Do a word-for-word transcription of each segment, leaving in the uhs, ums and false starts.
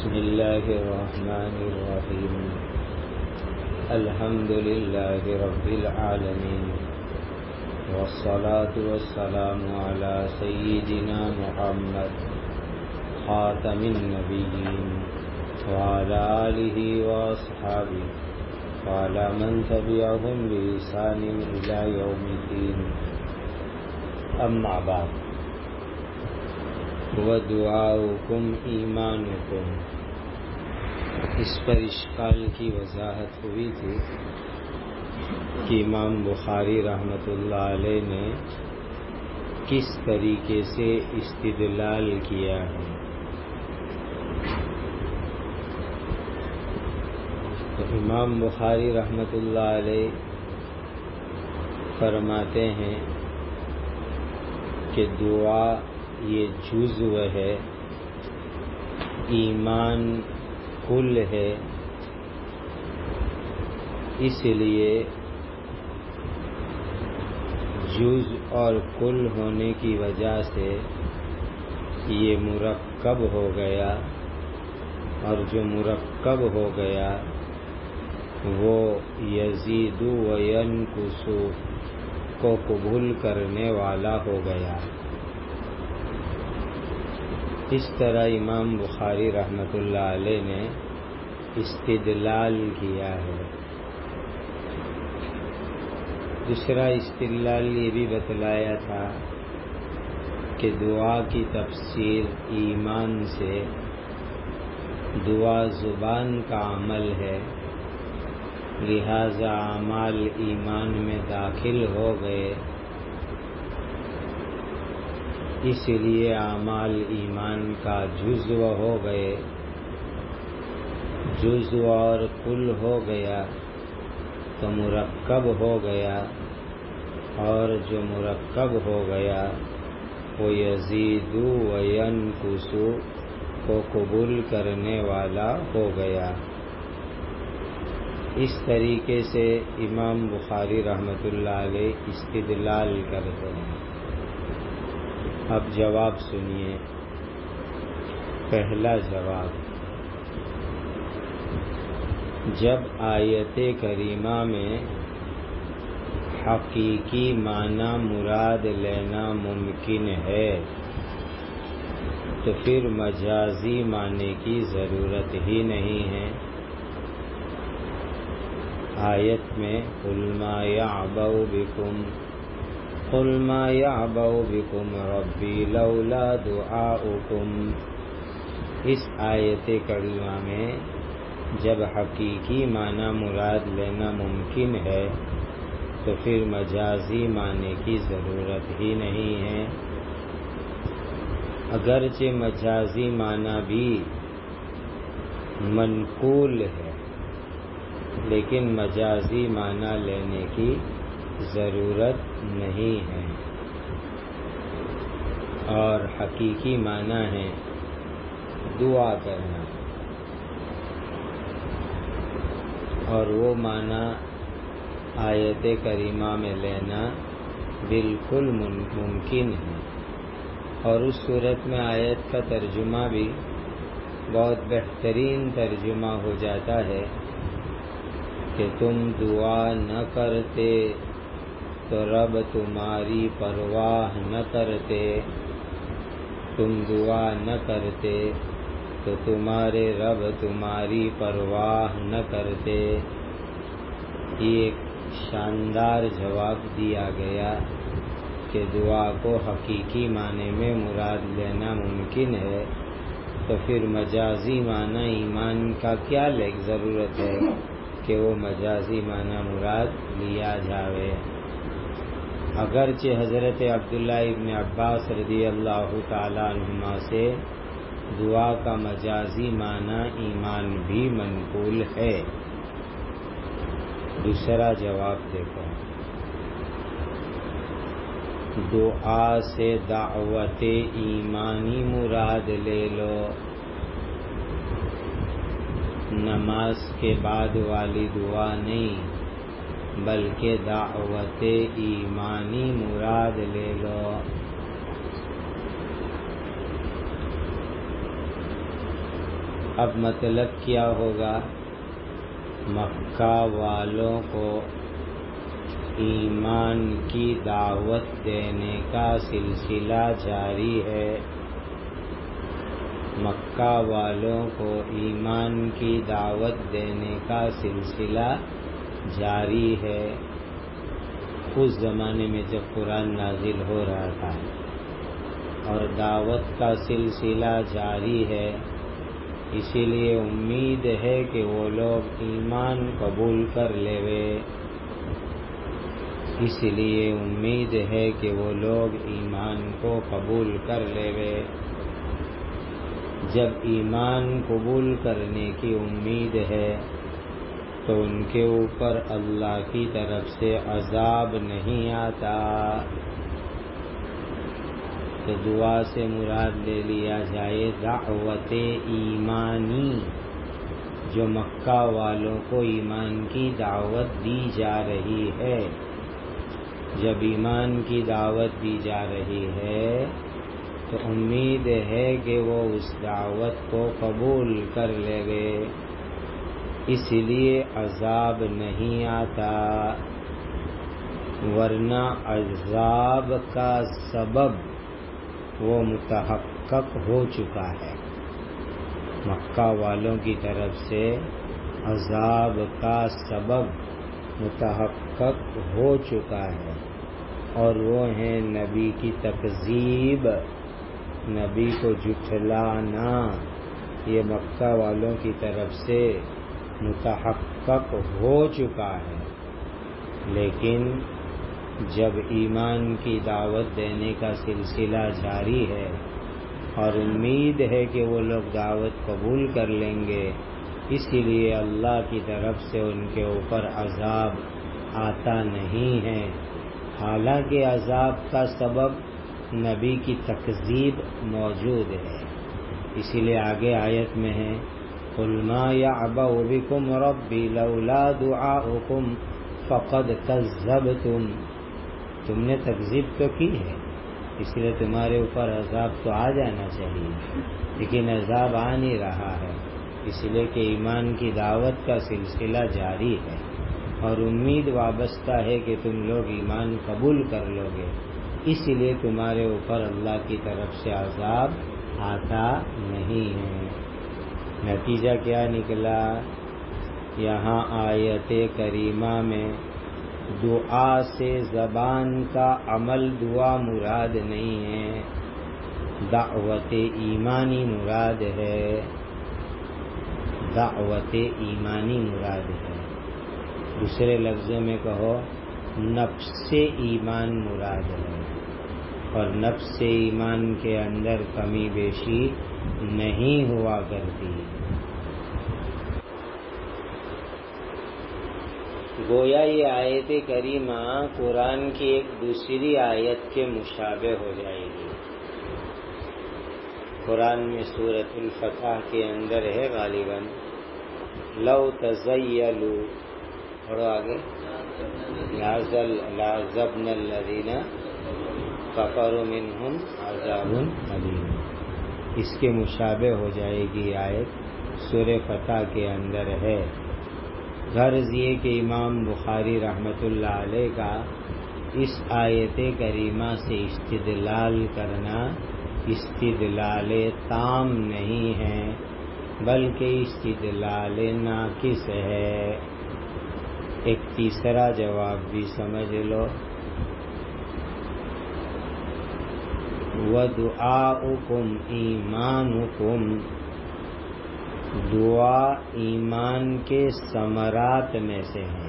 بسم اللہ الرحمن الرحیم الحمد للہ رب العالمین والصلاة والسلام علی سیدنا محمد خاتم النبیین وعلی آلہ واصحابہ وعلی من تبعهم بإحسان الی یوم الدین. اما بعد وَدُعَاؤُكُمْ ایمانکم. اس پر اشکال کی وضاحت ہوئی تھی کہ امام بخاری رحمۃ اللہ علیہ نے کس طریقے سے استدلال کیا ہے. تو امام بخاری رحمۃ اللہ علیہ فرماتے ہیں کہ دعا یہ جزو ہے، ایمان کل ہے. اس لیے جز اور کل ہونے کی وجہ سے یہ مرکب ہو گیا، اور جو مرکب ہو گیا وہ یزید و ینقص کو قبول کرنے والا ہو گیا. اس طرح امام بخاری رحمۃ اللہ علیہ نے استدلال کیا ہے. دوسرا استدلال یہ بھی بتلایا تھا کہ دعا کی تفسیر ایمان سے، دعا زبان کا عمل ہے، لہذا اعمال ایمان میں داخل ہو گئے، اس لیے اعمال ایمان کا جزو ہو گئے. جزو اور کل ہو گیا تو مرکب ہو گیا، اور جو مرکب ہو گیا وہ یزید و ینقص کو قبول کرنے والا ہو گیا. اس طریقے سے امام بخاری رحمۃ اللہ علیہ استدلال کرتے ہیں. اب جواب سنیے. پہلا جواب، جب آیت کریمہ میں حقیقی معنی مراد لینا ممکن ہے تو پھر مجازی معنی کی ضرورت ہی نہیں ہے. آیت میں قُلْ مَا يَعْبَأُ بِكُمْ قُلْ مَا يَعْبَأُ بِكُمْ رَبِّي لَوْلَا دُعَاؤُكُمْ، اس آیت کریمہ میں جب حقیقی معنی مراد لینا ممکن ہے تو پھر مجازی معنی کی ضرورت ہی نہیں ہے. اگرچہ مجازی معنی بھی منقول ہے، لیکن مجازی معنی لینے کی ضرورت نہیں ہے، اور حقیقی معنی ہے دعا کرنا، اور وہ معنی آیت کریمہ میں لینا بالکل ممکن ہے. اور اس صورت میں آیت کا ترجمہ بھی بہت بہترین ترجمہ ہو جاتا ہے کہ تم دعا نہ کرتے تو رب تمہاری پرواہ نہ کرتے، تم دعا نہ کرتے تو تمہارے رب تمہاری پرواہ نہ کرتے. یہ ایک شاندار جواب دیا گیا کہ دعا کو حقیقی معنی میں مراد لینا ممکن ہے تو پھر مجازی معنی ایمان کا کیا ضرورت ہے کہ وہ مجازی معنی مراد لیا جاوے. اگرچہ حضرت عبداللہ ابن عباس رضی اللہ تعالیٰ عنہما سے دعا کا مجازی معنی ایمان بھی منقول ہے. دوسرا جواب دیکھو، دعا سے دعوت ایمانی مراد لے لو، نماز کے بعد والی دعا نہیں بلکہ دعوت ایمانی مراد لے لو. اب مطلب کیا ہوگا؟ مکہ والوں کو ایمان کی دعوت دینے کا سلسلہ جاری ہے، مکہ والوں کو ایمان کی دعوت دینے کا سلسلہ جاری ہے اس زمانے میں جب قرآن نازل ہو رہا تھا، اور دعوت کا سلسلہ جاری ہے، اسی لیے امید ہے کہ وہ لوگ ایمان قبول کر لیوے اس لیے امید ہے کہ وہ لوگ ایمان کو قبول کر لیوے جب ایمان قبول کرنے کی امید ہے تو ان کے اوپر اللہ کی طرف سے عذاب نہیں آتا، تو دعا سے مراد لے لیا جائے دعوت ایمانی، جو مکہ والوں کو ایمان کی دعوت دی جا رہی ہے۔ جب ایمان کی دعوت دی جا رہی ہے تو امید ہے کہ وہ اس دعوت کو قبول کر لے گے، اس لیے عذاب نہیں آتا، ورنہ عذاب کا سبب وہ متحقق ہو چکا ہے۔ مکہ والوں کی طرف سے عذاب کا سبب متحقق ہو چکا ہے، اور وہ ہیں نبی کی تکذیب، نبی کو جھٹلانا، یہ مکہ والوں کی طرف سے متحقق ہو چکا ہے۔ لیکن جب ایمان کی دعوت دینے کا سلسلہ جاری ہے اور امید ہے کہ وہ لوگ دعوت قبول کر لیں گے، اسی لیے اللہ کی طرف سے ان کے اوپر عذاب آتا نہیں ہے، حالانکہ عذاب کا سبب نبی کی تکذیب موجود ہے۔ اسی لیے آگے آیت میں ہے قُلْ مَا يَعْبَأُ بِكُمْ رَبِّي لَوْلَا دُعَاؤُكُمْ فَقَدْ كَذَّبْتُمْ، تم نے تکذیب تو کی ہے، اس لیے تمہارے اوپر عذاب تو آ جانا چاہیے، لیکن عذاب آ نہیں رہا ہے، اس لیے کہ ایمان کی دعوت کا سلسلہ جاری ہے اور امید وابستہ ہے کہ تم لوگ ایمان قبول کر لو گے، اس لیے تمہارے اوپر اللہ کی طرف سے عذاب آتا نہیں ہے۔ نتیجہ کیا نکلا؟ یہاں آیت کریمہ میں دعا سے زبان کا عمل دعا مراد نہیں ہے، دعوت ایمانی مراد ہے، دعوت ایمانی مراد ہے، دوسرے لفظوں میں کہو نفس ایمان مراد ہے، اور نفس ایمان کے اندر کمی بیشی نہیں ہوا کرتی۔ گویا یہ آیت کریمہ قرآن کی ایک دوسری آیت کے مشابہ ہو جائے گی۔ قرآن میں سورۃ الفتح کے اندر ہے غالباً لو تزیلوا، پڑھو آگے، لعذبنا الذین کفروا منہم عذاب علیم، اس کے مشابہ ہو جائے گی آیت، سورہ فتح کے اندر ہے۔ غرض یہ کہ امام بخاری رحمۃ اللہ علیہ کا اس آیت کریمہ سے استدلال کرنا استدلال تام نہیں ہے، بلکہ استدلال ناقص ہے۔ ایک تیسرا جواب بھی سمجھ لو، وَدُعَاؤُكُمْ ایمانُكُمْ، دعا ایمان کے ثمرات میں سے ہیں۔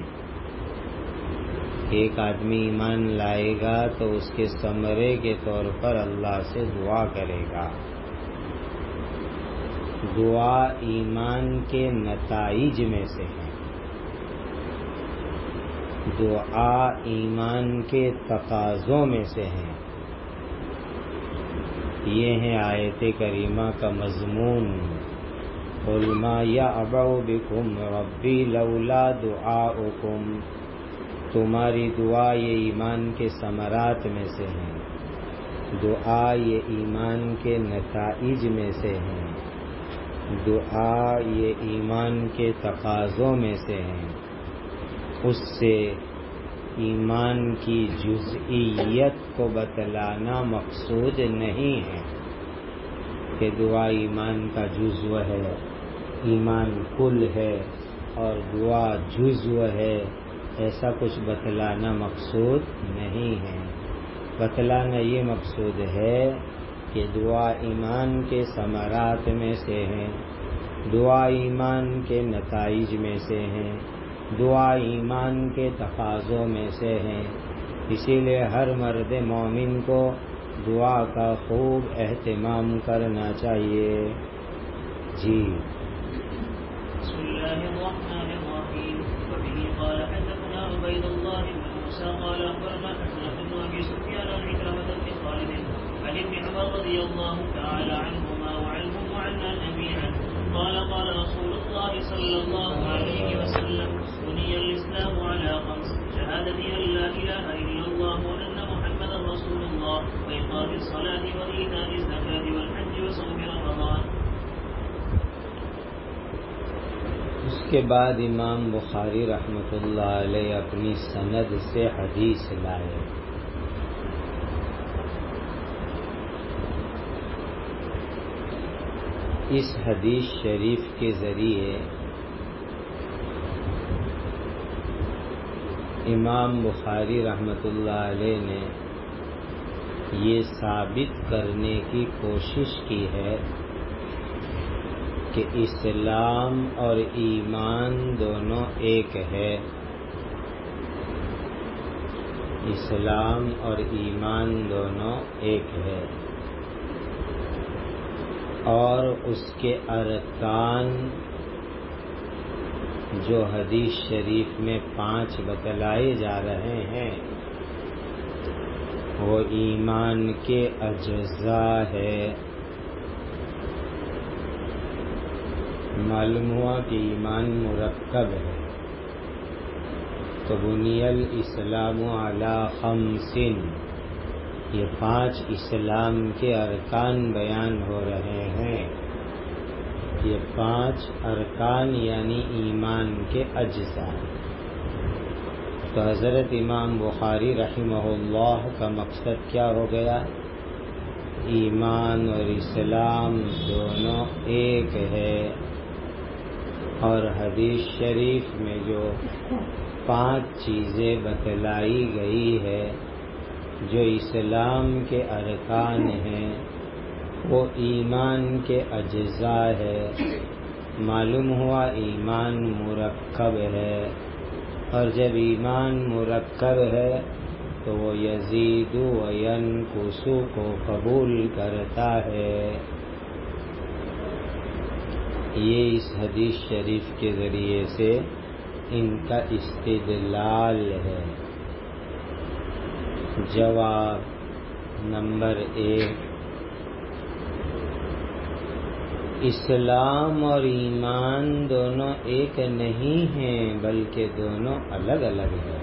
ایک آدمی ایمان لائے گا تو اس کے ثمرے کے طور پر اللہ سے دعا کرے گا۔ دعا ایمان کے نتائج میں سے ہے، دعا ایمان کے تقاضوں میں سے ہے۔ یہ ہے آیت کریمہ کا مضمون، قُلْ مَا يَعْبَأُ بِكُمْ رَبِّي لَوْلَا دُعَاؤُكُمْ، تمہاری دعا یہ ایمان کے ثمرات میں سے ہیں، دعا یہ ایمان کے نتائج میں سے ہیں۔ دعا یہ ایمان کے تقاضوں میں سے ہے، اس سے ایمان کی جزئیت کو بتلانا مقصود نہیں ہے کہ دعا ایمان کا جزو ہے، ایمان کل ہے اور دعا جزو ہے، ایسا کچھ بتلانا مقصود نہیں ہے۔ بتلانا یہ مقصود ہے کہ دعا ایمان کے ثمرات میں سے ہے، دعا ایمان کے نتائج میں سے ہے، دعا ایمان کے تقاضوں میں سے ہے۔ اسی لیے ہر مرد مومن کو دعا کا خوب اہتمام کرنا چاہیے۔ جی بسم اللہ الرحمن الرحیم وبه قال حدثنا عبید اللہ بن موسیٰ قال اخبرنا حسن بن ابی سفیان عن عکرمة بن خالد عن ابن عمر رضی اللہ تعالی عنہما وعنهم وعنا جميعا قال قال رسول الله صلى الله عليه وسلم بني الاسلام على خمس شهادة ان لا اله الا الله وان محمدا رسول الله واقام الصلاة وايتاء الزکاة والحج وصوم رمضان۔ اس کے بعد امام بخاری رحمۃ اللہ علیہ اپنی سند سے حدیث لائے۔ اس حدیث شریف کے ذریعے امام بخاری رحمۃ اللہ علیہ نے یہ ثابت کرنے کی کوشش کی ہے کہ اسلام اور ایمان دونوں ایک ہے، اسلام اور ایمان دونوں ایک ہے، اور اس کے ارکان جو حدیث شریف میں پانچ بتلائے جا رہے ہیں وہ ایمان کے اجزاء ہے۔ معلوم ہوا کہ ایمان مرکب ہے، تو بنی الاسلام علی خمس، یہ پانچ اسلام کے ارکان بیان ہو رہے ہیں۔ یہ پانچ ارکان یعنی ایمان کے اجزاء۔ تو حضرت امام بخاری رحمہ اللہ کا مقصد کیا ہو گیا؟ ایمان اور اسلام دونوں ایک ہے، اور حدیث شریف میں جو پانچ چیزیں بتلائی گئی ہے جو اسلام کے ارکان ہیں وہ ایمان کے اجزاء ہے۔ معلوم ہوا ایمان مرکب ہے، اور جب ایمان مرکب ہے تو وہ یزید و ینقص کو قبول کرتا ہے۔ یہ اس حدیث شریف کے ذریعے سے ان کا استدلال ہے۔ جواب نمبر ایک، اسلام اور ایمان دونوں ایک نہیں ہیں بلکہ دونوں الگ الگ ہیں۔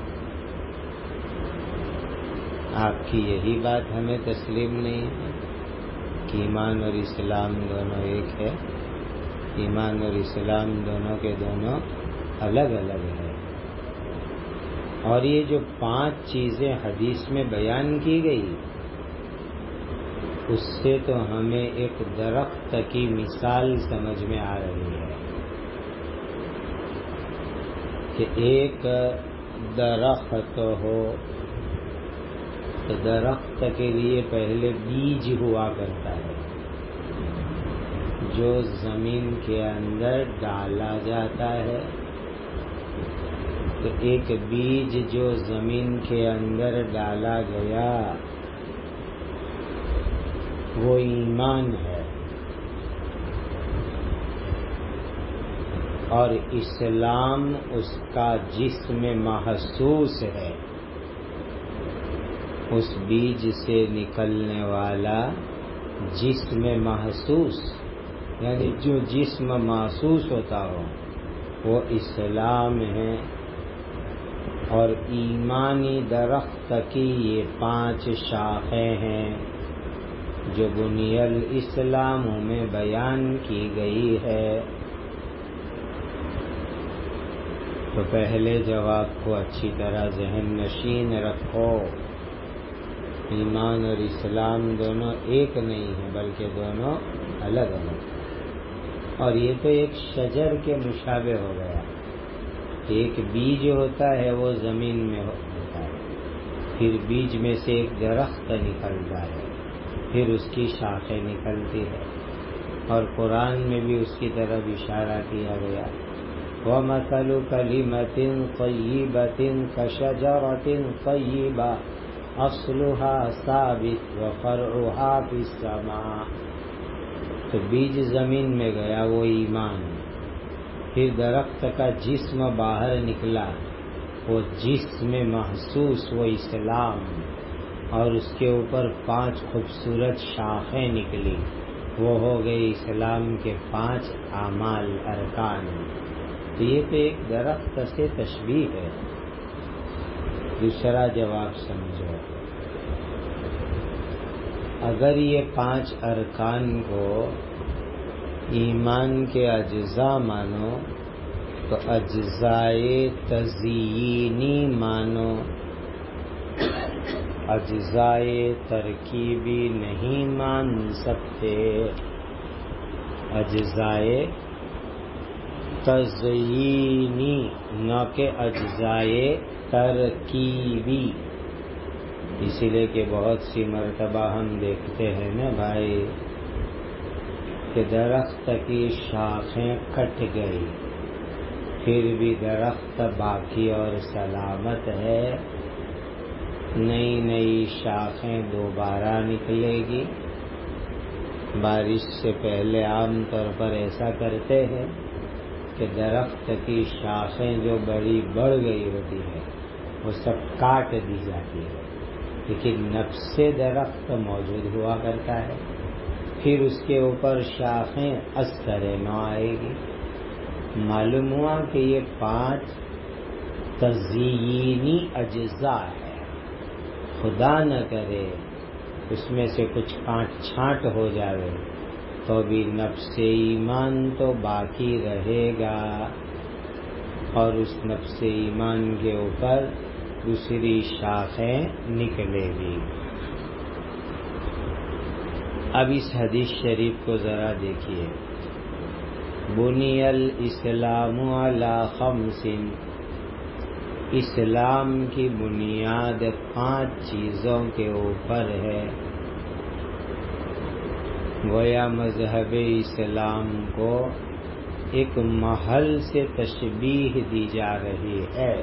آپ کی یہی بات ہمیں تسلیم نہیں ہے کہ ایمان اور اسلام دونوں ایک ہے؟ ایمان اور اسلام دونوں کے دونوں الگ الگ ہیں۔ اور یہ جو پانچ چیزیں حدیث میں بیان کی گئی اس سے تو ہمیں ایک درخت کی مثال سمجھ میں آ رہی ہے کہ ایک درخت ہو تو درخت کے لیے پہلے بیج ہوا کرتا ہے جو زمین کے اندر ڈالا جاتا ہے۔ تو ایک بیج جو زمین کے اندر ڈالا گیا وہ ایمان ہے، اور اسلام اس کا جسم محسوس ہے، اس بیج سے نکلنے والا جسم محسوس، یعنی جو جسم محسوس ہوتا ہو وہ اسلام ہے۔ اور ایمانی درخت کی یہ پانچ شاخیں ہیں۔ جو بنی الاسلام میں بیان کی گئی ہے. تو پہلے جواب کو اچھی طرح ذہن نشین رکھو. ایمان اور اسلام دونوں ایک نہیں ہیں بلکہ دونوں الگ الگ. اور یہ تو ایک شجر کے مشابہ ہو گیا. ایک بیج ہوتا ہے وہ زمین میں ہوتا ہے، پھر بیج میں سے ایک درخت نکلتا ہے، پھر اس کی شاخیں نکلتی ہے. اور قرآن میں بھی اس کی طرف اشارہ کیا گیا. وَمَثَلُ كَلِمَةٍ طَيِّبَةٍ كَشَجَرَةٍ طَيِّبَةٍ أَصْلُهَا ثَابِتٌ وَفَرْعُهَا فِي السَّمَاءِ. تو بیج زمین میں گیا وہ ایمان، پھر درخت کا جسم باہر نکلا وہ جسم محسوس وہ اسلام، اور اس کے اوپر پانچ خوبصورت شاخیں نکلی وہ ہو گئی اسلام کے پانچ اعمال ارکان. تو یہ تو ایک درخت سے تشبیہ ہے. دوسرا جواب سمجھو، اگر یہ پانچ ارکان کو ایمان کے اجزاء مانو تو اجزائے تزیینی مانو، اجزائے ترکیبی نہیں مان سکتے. اجزائے تزیینی نہ کہ اجزائے ترکیبی. اسی لیے کہ بہت سی مرتبہ ہم دیکھتے ہیں نا بھائی کہ درخت کی شاخیں کٹ گئی پھر بھی درخت باقی اور سلامت ہے. نئی نئی شاخیں دوبارہ نکلے گی. بارش سے پہلے عام طور پر ایسا کرتے ہیں کہ درخت کی شاخیں جو بڑی بڑھ گئی ہوتی ہے وہ سب کاٹ دی جاتی ہے، لیکن نفس درخت موجود ہوا کرتا ہے. پھر اس کے اوپر شاخیں از طرح نہ آئے گی. معلوم ہوا کہ یہ پانچ تزیینی اجزاء ہے. خدا نہ کرے اس میں سے کچھ کانٹ چھانٹ ہو جاوے تو بھی نفس ایمان تو باقی رہے گا، اور اس نفس ایمان کے اوپر دوسری شاخیں نکلے گی. اب اس حدیث شریف کو ذرا دیکھیے. بنی الاسلام علی خمس، اسلام کی بنیاد پانچ چیزوں کے اوپر ہے. گویا مذہب اسلام کو ایک محل سے تشبیہ دی جا رہی ہے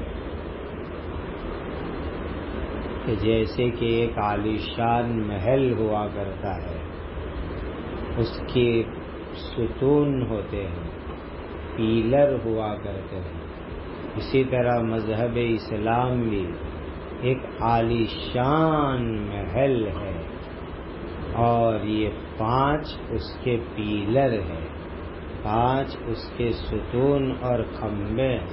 کہ جیسے کہ ایک عالیشان محل ہوا کرتا ہے، اس کے ستون ہوتے ہیں، پیلر ہوا کرتے ہیں. اسی طرح مذہب اسلام بھی ایک عالیشان محل ہے اور یہ پانچ اس کے پیلر ہیں، پانچ اس کے ستون اور کھمبے ہیں.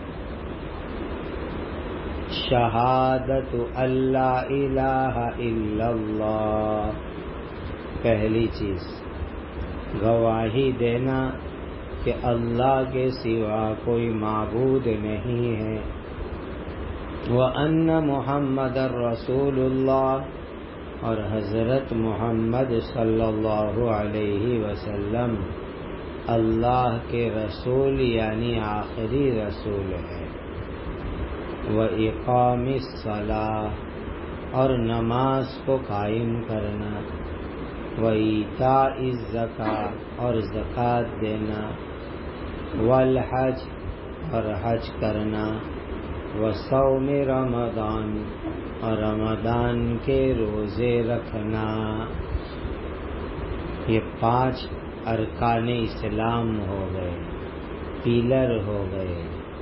شہادت اللہ الہ الا اللہ، پہلی چیز گواہی دینا کہ اللہ کے سوا کوئی معبود نہیں ہے. وَأَنَّ مُحَمَّدًا رَّسُولُ اللَّهِ، اور حضرت محمد صلی اللہ علیہ وسلم اللہ کے رسول یعنی آخری رسول ہے. وَإِقَامِ الصَّلَاةِ، اور نماز کو قائم کرنا. وَإِيتَاءِ الزَّكَاةِ، اور زکوٰۃ دینا. وَالْحَجِّ، اور حج کرنا. وَصَوْمِ رمضان، اور رمضان کے روزے رکھنا. یہ پانچ ارکان اسلام ہو گئے، پیلر ہو گئے.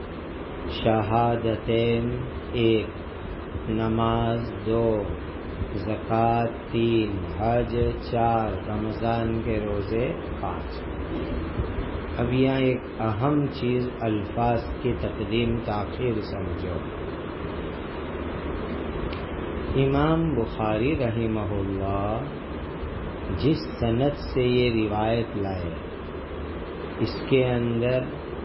شہادتین ایک، نماز دو، زکوٰۃ تین، حج چار، رمضان کے روزے پانچ. اب یہاں ایک اہم چیز الفاظ کی تقدیم تاخیر سمجھو. امام بخاری رحمہ اللہ جس سند سے یہ روایت لائے اس کے اندر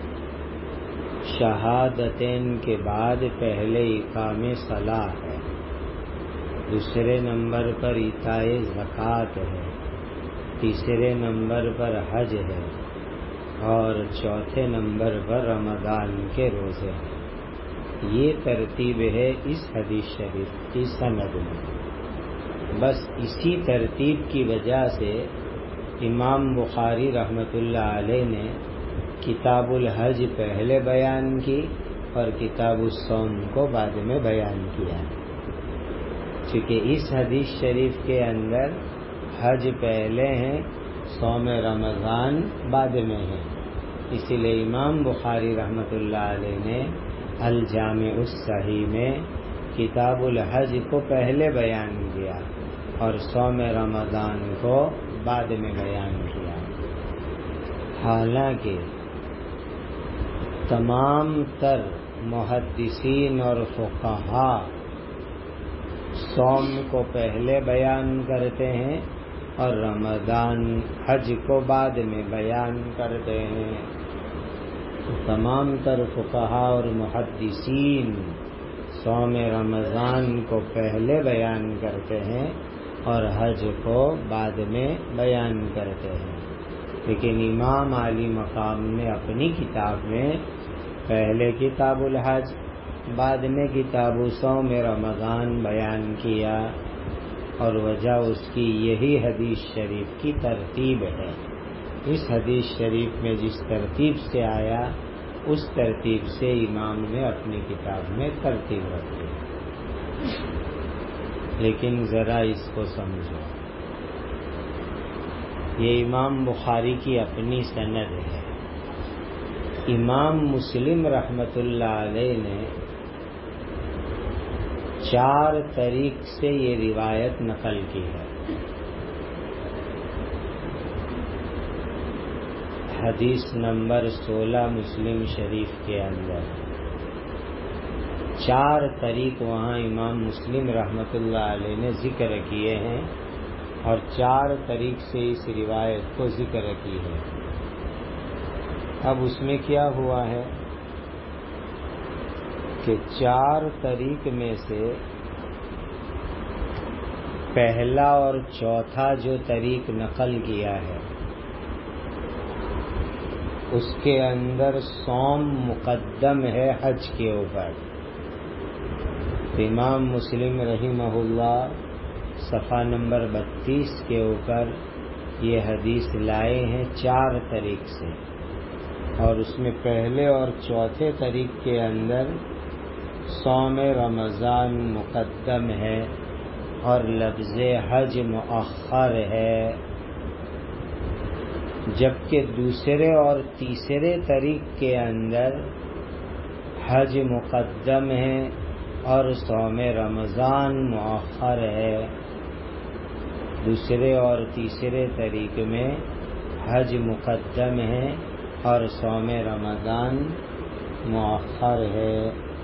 شہادتین کے بعد پہلے اقام صلاح ہے، دوسرے نمبر پر ایتائے زکوٰۃ ہے، تیسرے نمبر پر حج ہے اور چوتھے نمبر پر رمضان کے روزے ہیں۔ یہ ترتیب ہے اس حدیث شریف کی سند میں۔ بس اسی ترتیب کی وجہ سے امام بخاری رحمۃ اللہ علیہ نے کتاب الحج پہلے بیان کی اور کتاب الصوم کو بعد میں بیان کیا، چونکہ اس حدیث شریف کے اندر حج پہلے ہیں، صوم رمضان بعد میں ہے، اسی لیے امام بخاری رحمۃ اللہ علیہ نے الجامع الصحیح میں کتاب الحج کو پہلے بیان کیا اور صوم رمضان کو بعد میں بیان کیا۔ حالانکہ تمام تر محدثین اور فقہاء صوم کو پہلے بیان کرتے ہیں اور رمضان حج کو بعد میں بیان کرتے ہیں۔ تمام تر فقہاء اور محدثین صوم رمضان کو پہلے بیان کرتے ہیں اور حج کو بعد میں بیان کرتے ہیں، لیکن امام علی مقام نے اپنی کتاب میں پہلے کتاب الحج بعد میں کتاب صوم رمضان بیان کیا، اور وجہ اس کی یہی حدیث شریف کی ترتیب ہے۔ اس حدیث شریف میں جس ترتیب سے آیا اس ترتیب سے امام نے اپنی کتاب میں ترتیب رکھی، لیکن ذرا اس کو سمجھو، یہ امام بخاری کی اپنی سند ہے۔ امام مسلم رحمۃ اللہ علیہ نے چار طریق سے یہ روایت نقل کی ہے۔ حدیث نمبر سولہ مسلم شریف کے اندر چار طریق وہاں امام مسلم رحمۃ اللہ علیہ نے ذکر کیے ہیں اور چار طریق سے اس روایت کو ذکر کی ہے۔ اب اس میں کیا ہوا ہے کہ چار طریق میں سے پہلا اور چوتھا جو طریق نقل کیا ہے اس کے اندر صوم مقدم ہے حج کے اوپر۔ امام مسلم رحمہ اللہ صفحہ نمبر بتیس کے اوپر یہ حدیث لائے ہیں چار طریق سے، اور اس میں پہلے اور چوتھے طریق کے اندر صوم رمضان مقدم ہے اور لفظ حج مؤخر ہے، جبکہ دوسرے اور تیسرے طریق کے اندر حج مقدم ہے اور صوم رمضان مؤخر ہے۔ دوسرے اور تیسرے طریق میں حج مقدم ہے اور صوم رمضان مؤخر ہے۔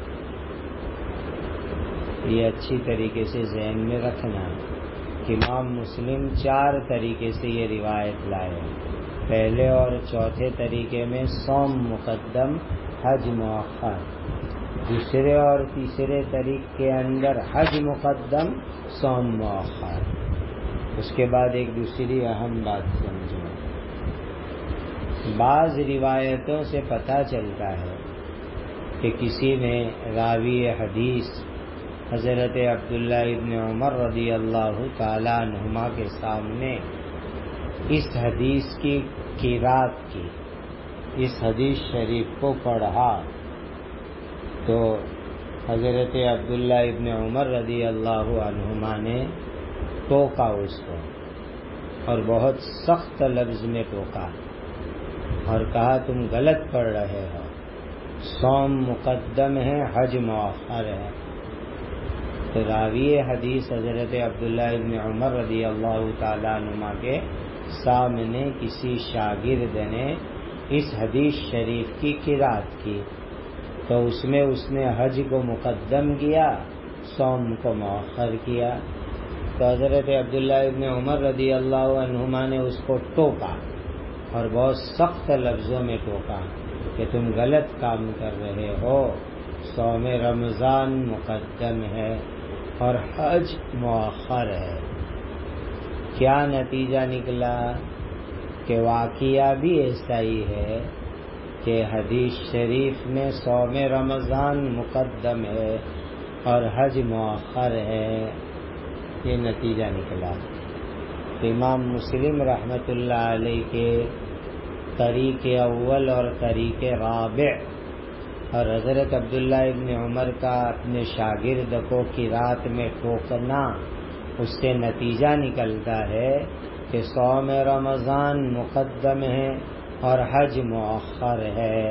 یہ اچھی طریقے سے ذہن میں رکھنا کہ امام مسلم چار طریقے سے یہ روایت لائے، پہلے اور چوتھے طریقے میں صوم مقدم حج مؤخر، دوسرے اور تیسرے طریق کے اندر حج مقدم صوم مؤخر۔ اس کے بعد ایک دوسری اہم بات سمجھو، بعض روایتوں سے پتہ چلتا ہے کہ کسی نے راوی حدیث حضرت عبداللہ ابن عمر رضی اللہ تعالیٰ عنہما کے سامنے اس حدیث کی قرات کی، اس حدیث شریف کو پڑھا، تو حضرت عبداللہ ابن عمر رضی اللہ عنہما نے ٹوکا اس کو، اور بہت سخت لفظ میں ٹوکا اور کہا تم غلط پڑھ رہے ہو، صوم مقدم ہے حج مؤخر ہے۔ تو راوی حدیث حضرت عبداللہ ابن عمر رضی اللہ تعالیٰ عنہما کے سامنے کسی شاگرد نے اس حدیث شریف کی قرات کی، تو اس میں اس نے حج کو مقدم کیا، صوم کو مؤخر کیا۔ تو حضرت عبداللہ ابن عمر رضی اللہ عنہما نے اس کو ٹوکا اور بہت سخت لفظوں میں ٹوکا کہ تم غلط کام کر رہے ہو، صوم رمضان مقدم ہے اور حج مؤخر ہے۔ کیا نتیجہ نکلا کہ واقعہ بھی ایسا ہی ہے کہ حدیث شریف میں صوم رمضان مقدم ہے اور حج مؤخر ہے، یہ نتیجہ نکلا۔ امام مسلم رحمۃ اللہ علیہ کے طریق اول اور طریق رابع اور حضرت عبداللہ ابن عمر کا اپنے شاگرد کو کی رات میں ٹوکنا، اس سے نتیجہ نکلتا ہے کہ صوم رمضان مقدم ہے اور حج مؤخر ہے۔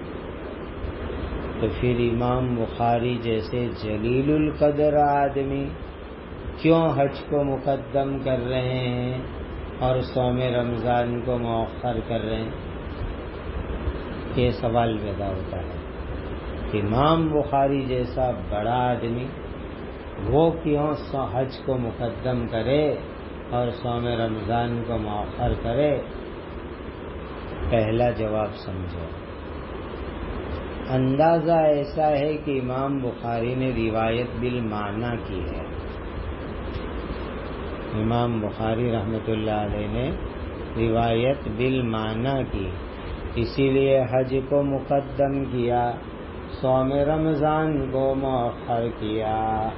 تو پھر امام بخاری جیسے جلیل القدر آدمی کیوں حج کو مقدم کر رہے ہیں اور صوم رمضان کو مؤخر کر رہے ہیں؟ یہ سوال پیدا ہوتا ہے۔ امام بخاری جیسا بڑا آدمی وہ کیوں حج کو مقدم کرے اور صوم رمضان کو مؤخر کرے؟ پہلا جواب سمجھو۔ اندازہ ایسا ہے کہ امام بخاری نے روایت بالمعنی کی ہے۔ امام بخاری رحمۃ اللہ علیہ نے روایت بالمعنی کی، اسی لیے حج کو مقدم کیا، صوم رمضان کو مؤخر کیا۔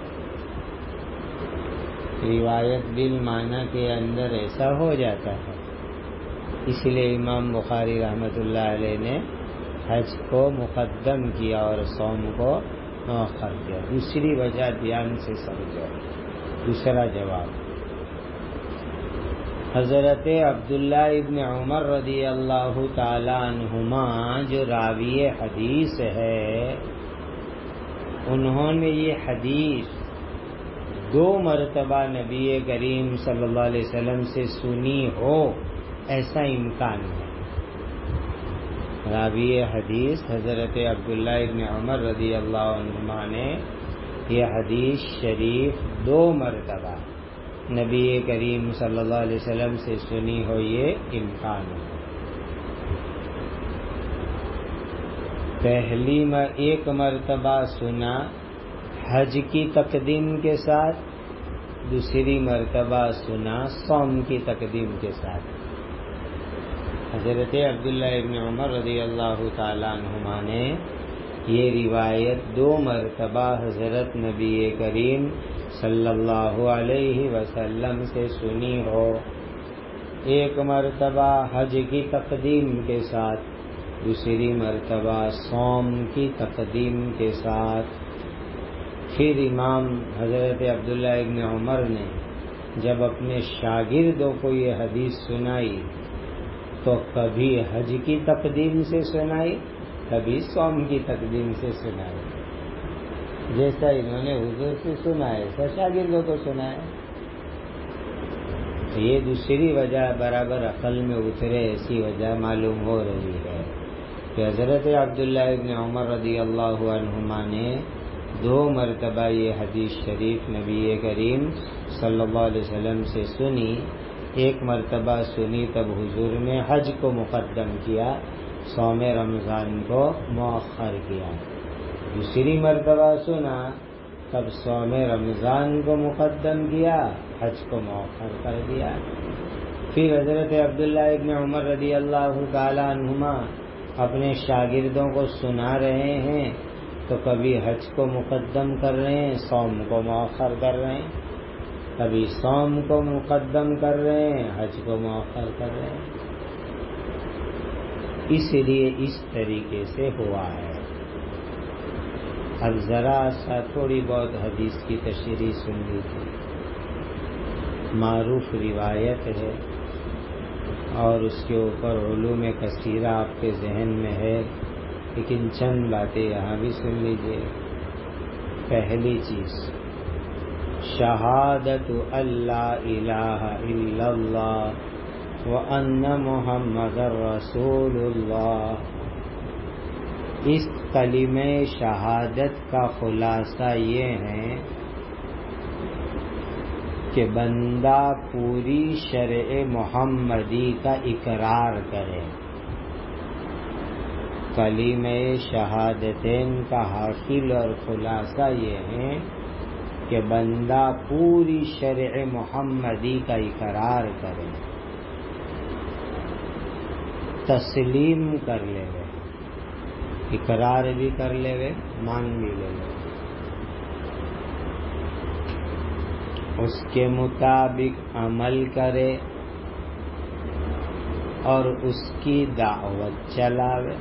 روایت بالمعنی کے اندر ایسا ہو جاتا ہے، اس لیے امام بخاری رحمۃ اللہ علیہ نے حج کو مقدم کیا اور صوم کو مؤخر کیا۔ دوسری وجہ دھیان سے سمجھو۔ دوسرا جواب، حضرت عبداللہ ابن عمر رضی اللہ تعالی عنہما جو راوی حدیث ہے، انہوں نے یہ حدیث دو مرتبہ نبی کریم صلی اللہ علیہ وسلم سے سنی ہو، ایسا امکان ہے۔ راوی حدیث حضرت عبداللہ ابن عمر رضی اللہ عنہما نے یہ حدیث شریف دو مرتبہ نبی کریم صلی اللہ علیہ وسلم سے سنی ہو، یہ امکان ہے۔ پہلی میں ایک مرتبہ سنا حج کی تقدیم کے ساتھ، دوسری مرتبہ سنا صوم کی تقدیم کے ساتھ۔ حضرت عبداللہ ابن عمر رضی اللہ تعالی عنہما نے یہ روایت دو مرتبہ حضرت نبی کریم صلی اللہ علیہ وسلم سے سنی ہو، ایک مرتبہ حج کی تقدیم کے ساتھ، دوسری مرتبہ صوم کی تقدیم کے ساتھ۔ پھر امام حضرت عبداللہ ابن عمر نے جب اپنے شاگردوں کو یہ حدیث سنائی تو کبھی حج کی تقدیم سے سنائی، کبھی صوم کی تقدیم سے سنائی۔ جیسا انہوں نے حضور سے سنا ہے ایسا شاگردوں کو سنایا۔ یہ دوسری وجہ برابر عقل میں اترے ایسی وجہ معلوم ہو رہی ہے کہ حضرت عبداللہ ابن عمر رضی اللہ عنہما نے دو مرتبہ یہ حدیث شریف نبی کریم صلی اللہ علیہ وسلم سے سنی، ایک مرتبہ سنی تب حضور نے حج کو مقدم کیا، صوم رمضان کو مؤخر کیا۔ دوسری مرتبہ سنا تب صوم رمضان کو مقدم کیا، حج کو مؤخر کر دیا۔ پھر حضرت عبداللہ ابن عمر رضی اللہ تعالی عنہما اپنے شاگردوں کو سنا رہے ہیں تو کبھی حج کو مقدم کر رہے ہیں، صوم کو مؤخر کر رہے ہیں، کبھی صوم کو مقدم کر رہے ہیں، حج کو مؤخر کر رہے ہیں۔ اس لیے اس طریقے سے ہوا ہے۔ اب ذرا سا تھوڑی بہت حدیث کی تشریح سن لیجیے۔ معروف روایت ہے اور اس کے اوپر علوم کثیرہ آپ کے ذہن میں ہے، لیکن چند باتیں یہاں بھی سن لیجیے۔ پہلی چیز، شہادت اللہ الہ الا اللہ وان محمد رسول اللہ۔ اس کلمہ شہادت کا خلاصہ یہ ہے کہ بندہ پوری شرع محمدی کا اقرار کرے. کلمہ شہادتین کا حاصل اور خلاصہ یہ ہے کہ بندہ پوری شرع محمدی کا اقرار کرے، تسلیم کر لے، اقرار بھی کر لے، مان بھی لے لے، اس کے مطابق عمل کرے اور اس کی دعوت چلاوے.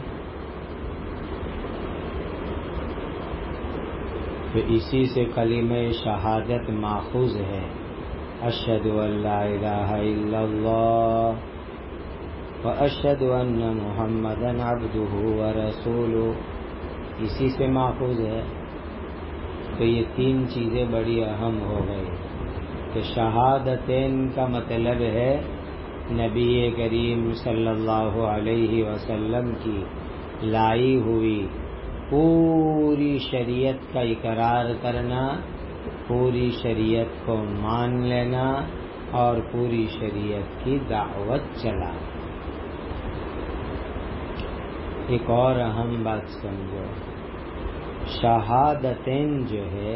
تو اسی سے کلمہ شہادت ماخوذ ہے. اشہد ان لا الہ الا اللہ واشہد ان محمدا عبدہ ورسولہ، اسی سے ماخوذ ہے. تو یہ تین چیزیں بڑی اہم ہو گئی کہ شہادتین کا مطلب ہے نبی کریم صلی اللہ علیہ وسلم کی لائی ہوئی پوری شریعت کا اقرار کرنا، پوری شریعت کو مان لینا اور پوری شریعت کی دعوت چلانا. ایک اور اہم بات سمجھو، شہادتین جو ہے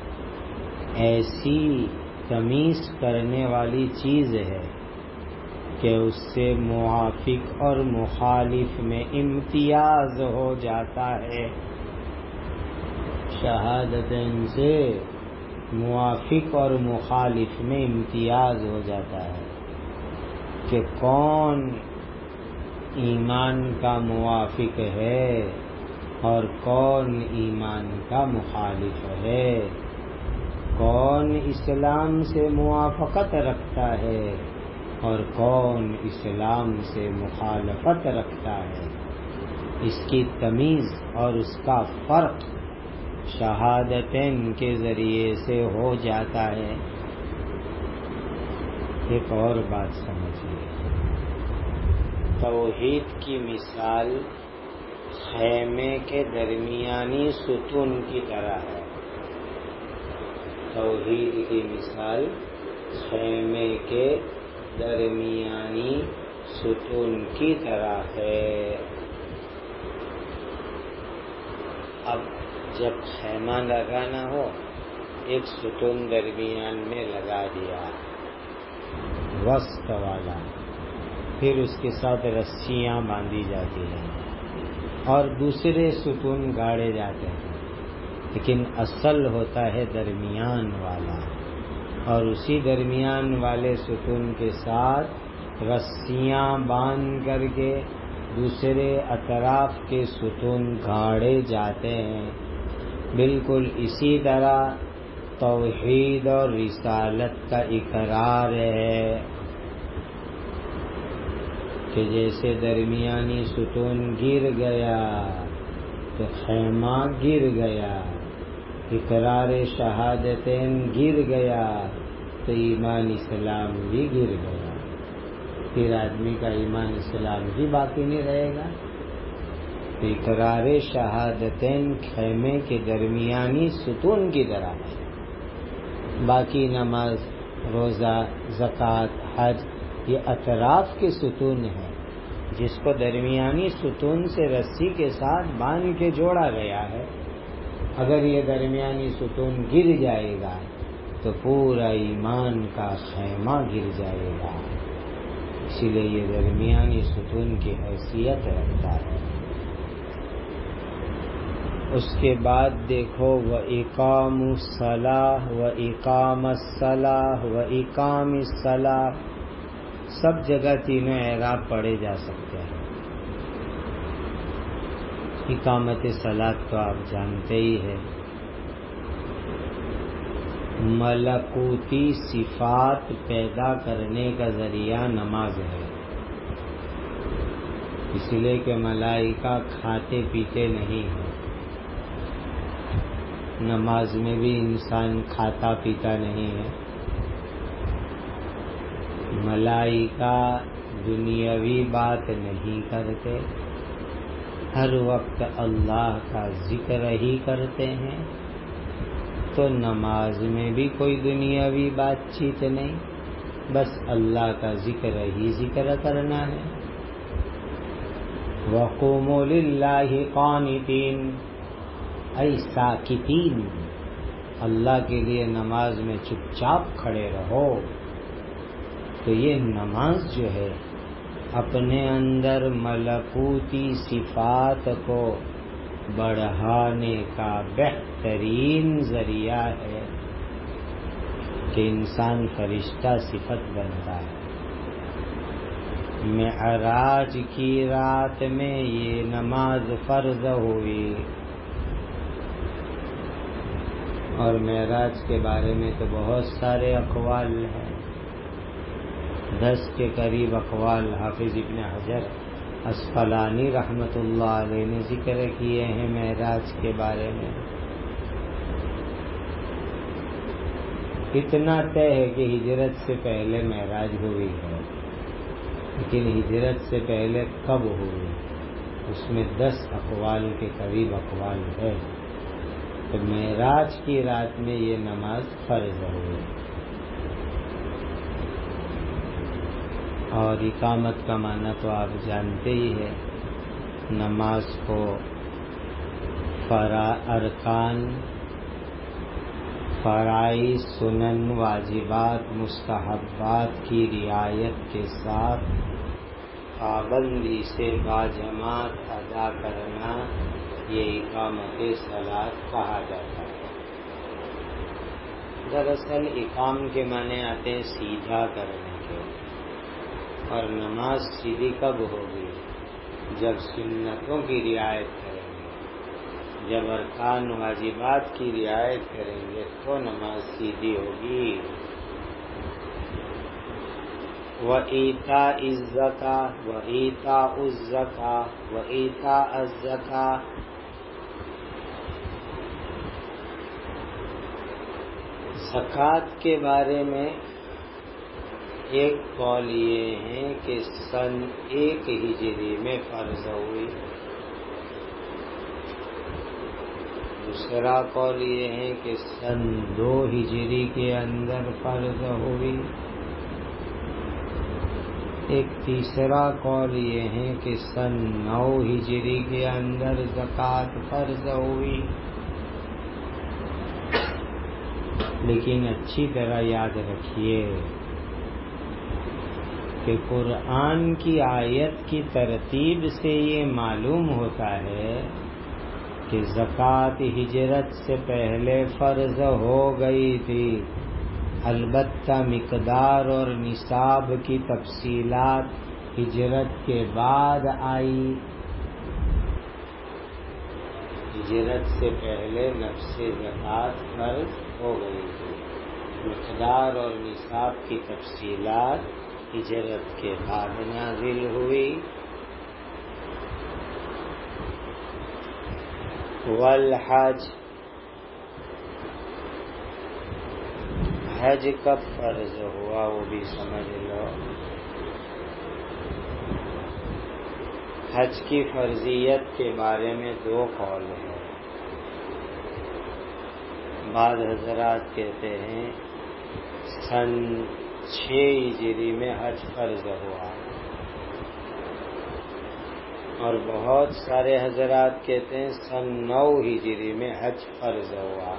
ایسی تمیز کرنے والی چیز ہے کہ اس سے موافق اور مخالف میں امتیاز ہو جاتا ہے. شہادتین سے موافق اور مخالف میں امتیاز ہو جاتا ہے کہ کون ایمان کا موافق ہے اور کون ایمان کا مخالف ہے، کون اسلام سے موافقت رکھتا ہے اور کون اسلام سے مخالفت رکھتا ہے. اس کی تمیز اور اس کا فرق شہادتین کے ذریعے سے ہو جاتا ہے. ایک اور بات سمجھیے، توحید کی مثال خیمے کے درمیانی ستون کی طرح ہے. توحید کی مثال خیمے کے درمیانی ستون کی طرح ہے. اب جب خیمہ لگانا ہو، ایک ستون درمیان میں لگا دیا وسط والا، پھر اس کے ساتھ رسیاں باندھی جاتی ہیں اور دوسرے ستون گاڑے جاتے ہیں، لیکن اصل ہوتا ہے درمیان والا، اور اسی درمیان والے ستون کے ساتھ رسیاں باندھ کر کے دوسرے اطراف کے ستون گاڑے جاتے ہیں. بالکل اسی طرح توحید اور رسالت کا اقرار ہے کہ جیسے درمیانی ستون گر گیا تو خیمہ گر گیا، اقرار شہادتین گر گیا تو ایمان اسلام بھی گر گیا، پھر آدمی کا ایمان اسلام بھی باقی نہیں رہے گا. تو اقرار شہادتین خیمے کے درمیانی ستون کی طرح ہے. باقی نماز، روزہ، زکوٰۃ، حج یہ اطراف کے ستون ہیں جس کو درمیانی ستون سے رسی کے ساتھ باندھ کے جوڑا گیا ہے. اگر یہ درمیانی ستون گر جائے گا تو پورا ایمان کا خیمہ گر جائے گا. اسی لیے یہ درمیانی ستون کی حیثیت رکھتا ہے. اس کے بعد دیکھو وَإِقَامُ الصَّلَاةِ وَإِقَامَ الصَّلَاةِ وَإِقَامِ الصَّلَاةِ، سب جگہ تینوں اعراب پڑھے جا سکتے ہیں. اقامت صلاۃ تو آپ جانتے ہی ہیں، ملکوتی صفات پیدا کرنے کا ذریعہ نماز ہے. اس لیے کہ ملائکہ کھاتے پیتے نہیں ہیں، نماز میں بھی انسان کھاتا پیتا نہیں ہے. ملائکہ دنیاوی بات نہیں کرتے، ہر وقت اللہ کا ذکر ہی کرتے ہیں. تو نماز میں بھی کوئی دنیاوی بات چیت نہیں، بس اللہ کا ذکر ہی ذکر کرنا ہے۔ وَقُومُوا لِلَّهِ قَانِتِينَ، اے ساکتین، اللہ کے لیے نماز میں چپ چاپ کھڑے رہو۔ تو یہ نماز جو ہے اپنے اندر ملکوتی صفات کو بڑھانے کا بہترین ذریعہ ہے کہ انسان فرشتہ صفت بنتا ہے۔ معراج کی رات میں یہ نماز فرض ہوئی، اور معراج کے بارے میں تو بہت سارے اقوال ہیں، دس کے قریب اقوال حافظ ابن حجر اسقلانی رحمۃ اللہ علیہ نے ذکر کیے ہیں معراج کے بارے میں۔ اتنا طے ہے کہ ہجرت سے پہلے معراج ہوئی ہے، لیکن ہجرت سے پہلے کب ہوئی اس میں دس اقوال کے قریب اقوال ہے۔ تو معراج کی رات میں یہ نماز فرض ہوئی، اور اقامت کا معنی تو آپ جانتے ہی ہے، نماز کو فرا ارکان، فرائض، سنن، واجبات، مستحبات کی رعایت کے ساتھ پابندی سے باجماعت ادا کرنا، یہ اقامت صلاۃ کہا جاتا ہے۔ دراصل اقام کے معنی آتے ہیں سیدھا کرنے کے، اور نماز سیدھی کب ہوگی؟ جب سنتوں کی رعایت کریں گے، جب ارکان واجبات کی رعایت کریں گے تو نماز سیدھی ہوگی۔ وَإِيتَاءِ الزَّكَاةِ وَإِيتَاءُ الزَّكَاةِ وَإِيتَاءَ الزَّكَاةِ، زکوٰۃ کے بارے میں ایک قول یہ ہے کہ سن ایک ہجری میں فرض ہوئی، دوسرا قول یہ ہے کہ سن دو ہجری کے اندر فرض ہوئی، ایک تیسرا قول یہ ہے کہ سن نو ہجری کے اندر زکوٰۃ فرض ہوئی۔ لیکن اچھی طرح یاد رکھیے کہ قرآن کی آیت کی ترتیب سے یہ معلوم ہوتا ہے کہ زکوٰۃ ہجرت سے پہلے فرض ہو گئی تھی، البتہ مقدار اور نصاب کی تفصیلات ہجرت کے بعد آئی۔ ہجرت سے پہلے نفس زکوٰۃ فرض ہو گئی تھی، مقدار اور نصاب کی تفصیلات ہجرت کے بعد نازل ہوئی۔ والحج، حج کب فرض ہوا وہ بھی سمجھ لو۔ حج کی فرضیت کے بارے میں دو قول ہیں۔ بعض حضرات کہتے ہیں سن چھ ہجری میں حج فرض ہوا، اور بہت سارے حضرات کہتے ہیں سن نو ہجری میں حج فرض ہوا۔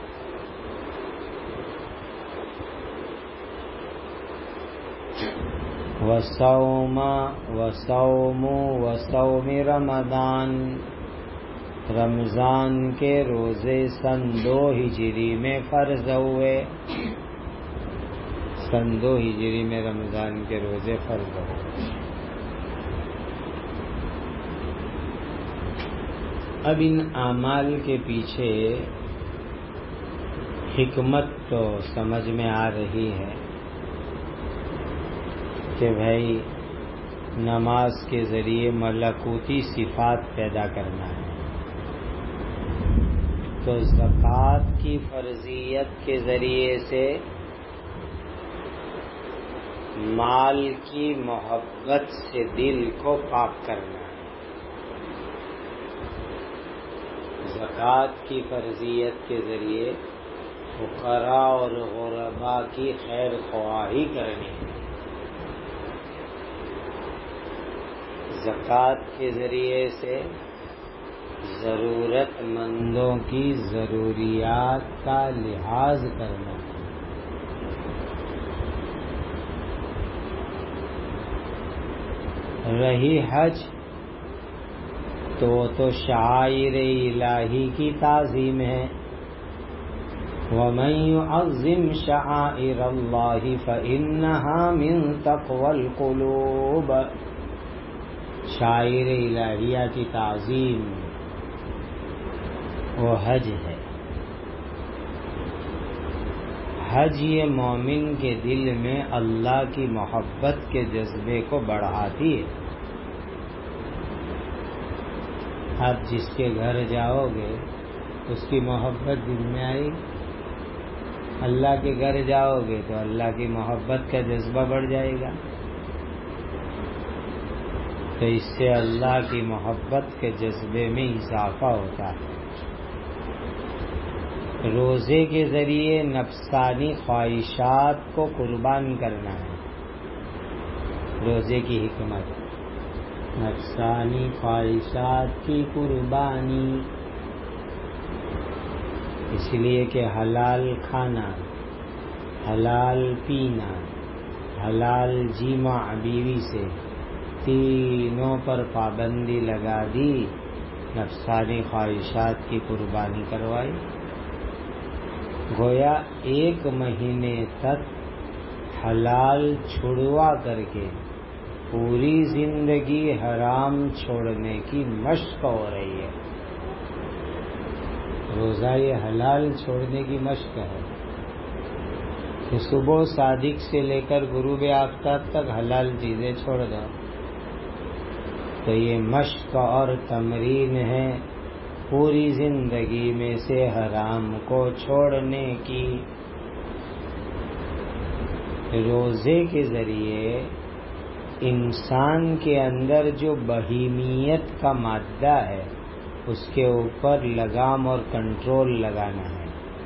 وصوم وصوم وصوم رمضان، رمضان کے روزے سن دو ہجری میں فرض ہوئے، سن دو ہجری میں رمضان کے روزے فرض ہوئے۔ اب ان اعمال کے پیچھے حکمت تو سمجھ میں آ رہی ہے کہ بھائی نماز کے ذریعے ملکوتی صفات پیدا کرنا ہے، تو زکوٰۃ کی فرضیت کے ذریعے سے مال کی محبت سے دل کو پاک کرنا ہے۔ زکوٰۃ کی فرضیت کے ذریعے فقراء اور غرباء کی خیر خواہی کرنی ہے. زکوٰۃ کے ذریعے سے ضرورت مندوں کی ضروریات کا لحاظ کرنا. رہی حج تو تو شعائر الہی کی تعظیم ہے. وَمَن يُعَظِّمْ شَعَائِرَ اللَّهِ فَإِنَّهَا مِن تَقْوَى الْقُلُوبِ. شاعر الہیہ کی تعظیم وہ حج ہے. حج یہ مومن کے دل میں اللہ کی محبت کے جذبے کو بڑھاتی ہے. آپ جس کے گھر جاؤ گے اس کی محبت دل میں آئی. اللہ کے گھر جاؤ گے تو اللہ کی محبت کا جذبہ بڑھ جائے گا. تو اس سے اللہ کی محبت کے جذبے میں اضافہ ہوتا ہے. روزے کے ذریعے نفسانی خواہشات کو قربان کرنا ہے. روزے کی حکمت نفسانی خواہشات کی قربانی. اس لیے کہ حلال کھانا، حلال پینا، حلال جیما بیوی سے، تینوں پر پابندی لگا دی. نفسانی خواہشات کی قربانی کروائی. گویا ایک مہینے تک حلال چھڑوا کر کے پوری زندگی حرام چھوڑنے کی مشق ہو رہی ہے. روزہ یہ حلال چھوڑنے کی مشق ہے کہ صبح صادق سے لے کر غروب آفتاب تک حلال چیزیں چھوڑ دو. تو یہ مشق اور تمرین ہے پوری زندگی میں سے حرام کو چھوڑنے کی. روزے کے ذریعے انسان کے اندر جو بہیمیت کا مادہ ہے اس کے اوپر لگام اور کنٹرول لگانا ہے.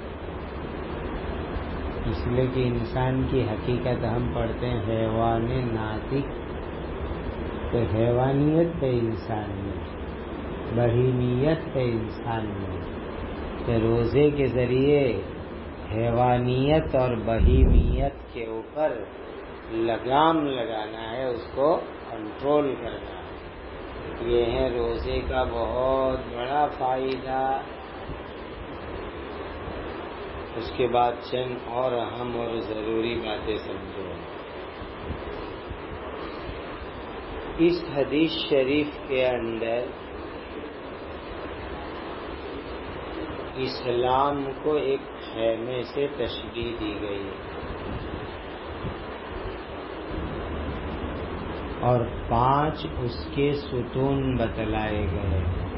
اس لیے کہ انسان کی حقیقت ہم پڑھتے ہیں حیوان ناطق. تو حیوانیت ہے انسان میں، بہیمیت ہے انسان میں. تو روزے کے ذریعے حیوانیت اور بہیمیت کے اوپر لگام لگانا ہے، اس کو کنٹرول کرنا ہے. یہ ہے روزے کا بہت بڑا فائدہ. اس کے بعد چند اور اہم اور ضروری باتیں سمجھو. اس حدیث شریف کے اندر اسلام کو ایک خیمے سے تشبیہ دی گئی ہے اور پانچ اس کے ستون بتلائے گئے.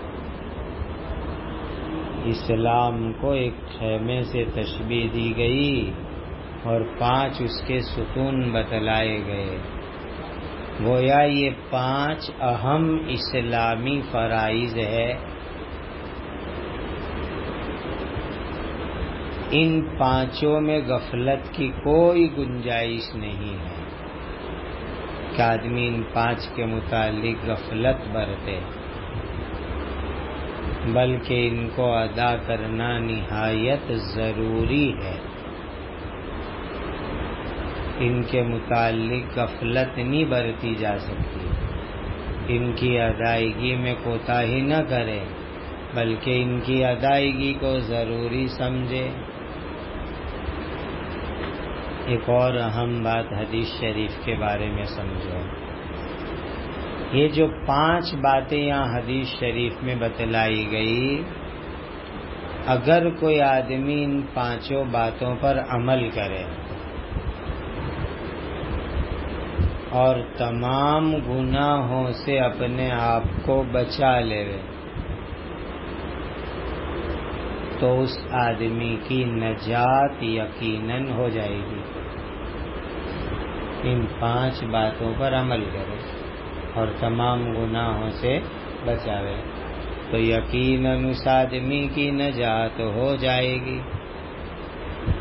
اسلام کو ایک خیمے سے تشبیہ دی گئی اور پانچ اس کے ستون بتلائے گئے. گویا یہ پانچ اہم اسلامی فرائض ہے. ان پانچوں میں غفلت کی کوئی گنجائش نہیں ہے کہ آدمی ان پانچ کے متعلق غفلت برتے، بلکہ ان کو ادا کرنا نہایت ضروری ہے. ان کے متعلق غفلت نہیں برتی جا سکتی. ان کی ادائیگی میں کوتاہی نہ کرے بلکہ ان کی ادائیگی کو ضروری سمجھے. ایک اور اہم بات حدیث شریف کے بارے میں سمجھو. یہ جو پانچ باتیں یہاں حدیث شریف میں بتلائی گئی، اگر کوئی آدمی ان پانچوں باتوں پر عمل کرے اور تمام گناہوں سے اپنے آپ کو بچا لے تو اس آدمی کی نجات یقیناً ہو جائے گی. ان پانچ باتوں پر عمل کرے اور تمام گناہوں سے بچاوے تو یقیناً اس آدمی کی نجات ہو جائے گی.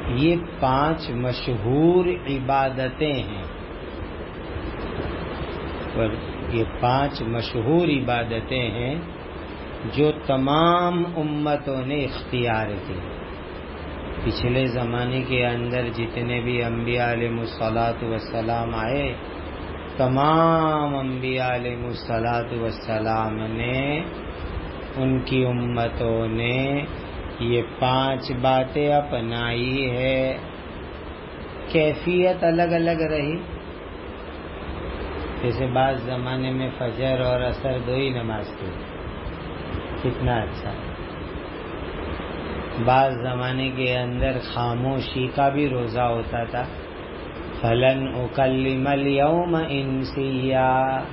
یہ پانچ مشہور عبادتیں ہیں، اور یہ پانچ مشہور عبادتیں ہیں جو تمام امتوں نے اختیار کی۔ پچھلے زمانے کے اندر جتنے بھی انبیاء علیہ الصلوۃ والسلام آئے، تمام انبیاء علیہ الصلوۃ والسلام نے، ان کی امتوں نے یہ پانچ باتیں اپنائی ہے۔ کیفیت الگ الگ رہی، جیسے بعض زمانے میں فجر اور عصر دو ہی نماز تھی، کتنا اچھا۔ بعض زمانے کے اندر خاموشی کا بھی روزہ ہوتا تھا، فلن اکلم اليوم انسیا،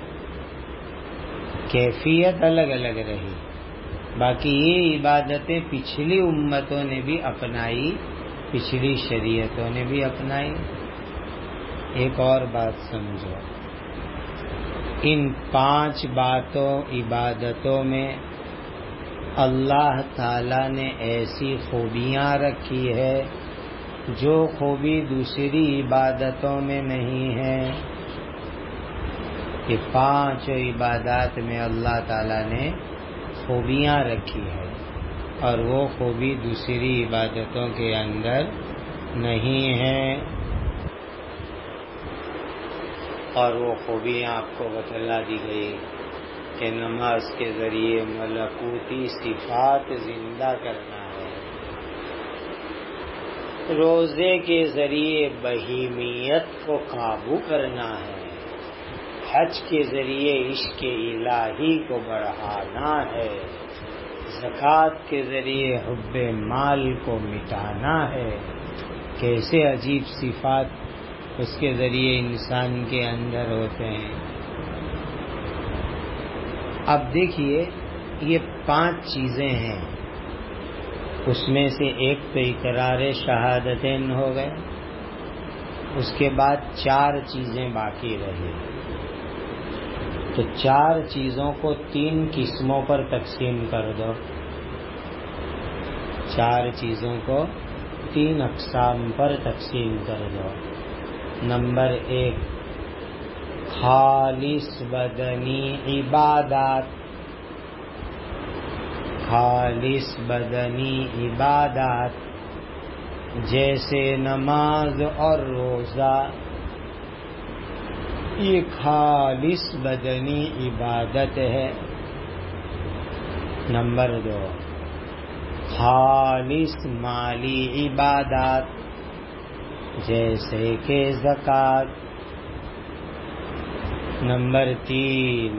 کیفیت الگ الگ رہی۔ باقی یہ عبادتیں پچھلی امتوں نے بھی اپنائی، پچھلی شریعتوں نے بھی اپنائی۔ ایک اور بات سمجھو، ان پانچ باتوں عبادتوں میں اللہ تعالی نے ایسی خوبیاں رکھی ہے جو خوبی دوسری عبادتوں میں نہیں ہے۔ یہ پانچ عبادات میں اللہ تعالی نے خوبیاں رکھی ہے، اور وہ خوبی دوسری عبادتوں کے اندر نہیں ہے۔ اور وہ خوبیاں آپ کو بتلا دی گئی کہ نماز کے ذریعے ملکوتی صفات زندہ کرنا ہے، روزے کے ذریعے بہیمیت کو قابو کرنا ہے، حج کے ذریعے عشق الہی کو بڑھانا ہے، زکوٰۃ کے ذریعے حب مال کو مٹانا ہے۔ کیسے عجیب صفات اس کے ذریعے انسان کے اندر ہوتے ہیں۔ اب دیکھیے، یہ پانچ چیزیں ہیں، اس میں سے ایک تو اقرار شہادتین ہو گئے، اس کے بعد چار چیزیں باقی رہی، تو چار چیزوں کو تین قسموں پر تقسیم کر دو، چار چیزوں کو تین اقسام پر تقسیم کر دو۔ نمبر ایک، خالص بدنی عبادات، خالص بدنی عبادات جیسے نماز اور روزہ، یہ خالص بدنی عبادت ہے۔ نمبر دو، خالص مالی عبادات جیسے کہ زکوٰۃ۔ نمبر تین،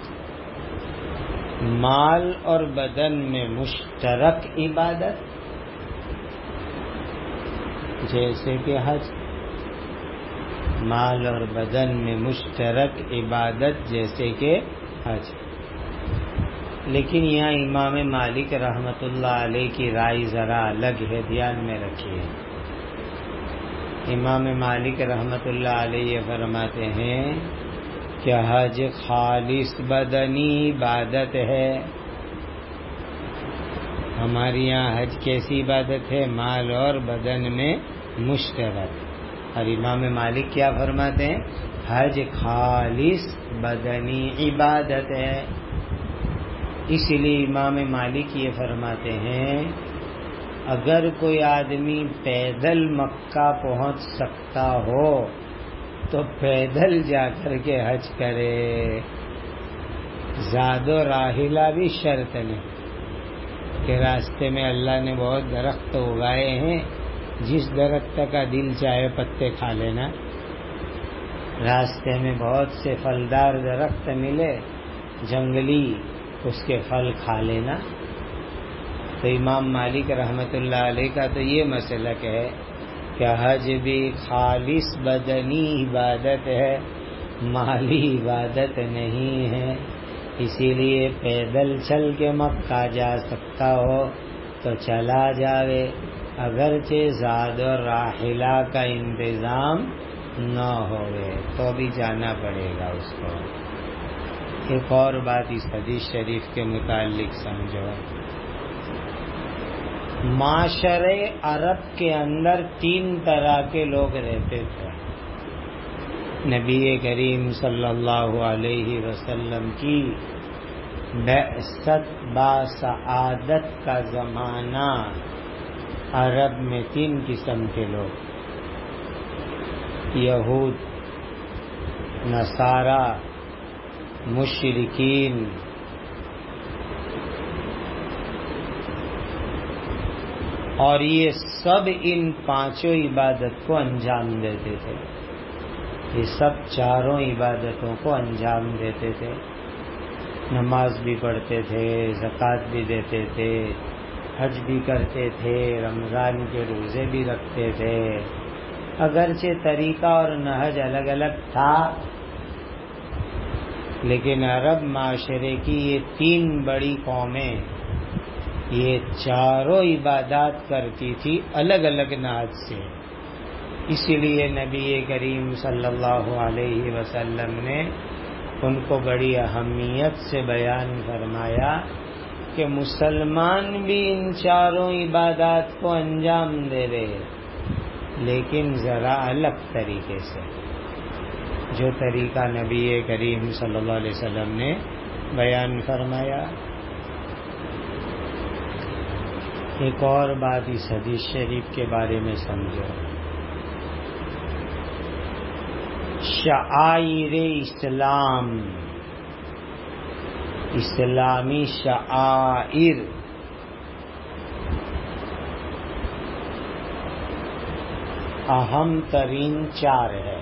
مال اور بدن میں مشترک عبادت جیسے کہ حج، مال اور بدن میں مشترک عبادت جیسے کہ حج۔ لیکن یہاں امام مالک رحمۃ اللہ علیہ کی رائے ذرا الگ ہے، دھیان میں رکھیے۔ امام مالک رحمۃ اللہ علیہ یہ فرماتے ہیں کہ حج خالص بدنی عبادت ہے۔ ہمارے یہاں حج کیسی عبادت ہے؟ مال اور بدن میں مشترک۔ اور امام مالک کیا فرماتے ہیں؟ حج خالص بدنی عبادت ہے۔ اس لیے امام مالک یہ فرماتے ہیں اگر کوئی آدمی پیدل مکہ پہنچ سکتا ہو تو پیدل جا کر کے حج کرے، زاد و راحلہ بھی شرط نہیں کہ راستے میں اللہ نے بہت درخت اگائے ہیں، جس درخت کا دل چاہے پتے کھا لینا، راستے میں بہت سے پھلدار درخت ملے جنگلی، اس کے پھل کھا لینا۔ تو امام مالک رحمۃ اللہ علیہ کا تو یہ مسلک ہے کہ حج بھی خالص بدنی عبادت ہے، مالی عبادت نہیں ہے۔ اسی لیے پیدل چل کے مکہ جا سکتا ہو تو چلا جاوے، اگرچہ زاد و راحلہ کا انتظام نہ ہوئے تو بھی جانا پڑے گا اس کو۔ ایک اور بات اس حدیث شریف کے متعلق سمجھو، معاشرے عرب کے اندر تین طرح کے لوگ رہتے تھے. نبی کریم صلی اللہ علیہ وسلم کی بعثت با سعادت کا زمانہ عرب میں تین قسم کے لوگ: یہود، نصارا، مشرکین. اور یہ سب ان پانچوں عبادت کو انجام دیتے تھے. یہ سب چاروں عبادتوں کو انجام دیتے تھے. نماز بھی پڑھتے تھے، زکوٰۃ بھی دیتے تھے، حج بھی کرتے تھے، رمضان کے روزے بھی رکھتے تھے. اگرچہ طریقہ اور نہج الگ الگ تھا، لیکن عرب معاشرے کی یہ تین بڑی قومیں یہ چاروں عبادات کرتی تھی الگ الگ نہج سے. اسی لیے نبی کریم صلی اللہ علیہ وسلم نے ان کو بڑی اہمیت سے بیان فرمایا کہ مسلمان بھی ان چاروں عبادات کو انجام دے رہے، لیکن ذرا الگ طریقے سے، جو طریقہ نبی کریم صلی اللہ علیہ وسلم نے بیان فرمایا. ایک اور بات اس حدیث شریف کے بارے میں سمجھو. شعائر اسلام، اسلامی شعائر اہم ترین چار ہے.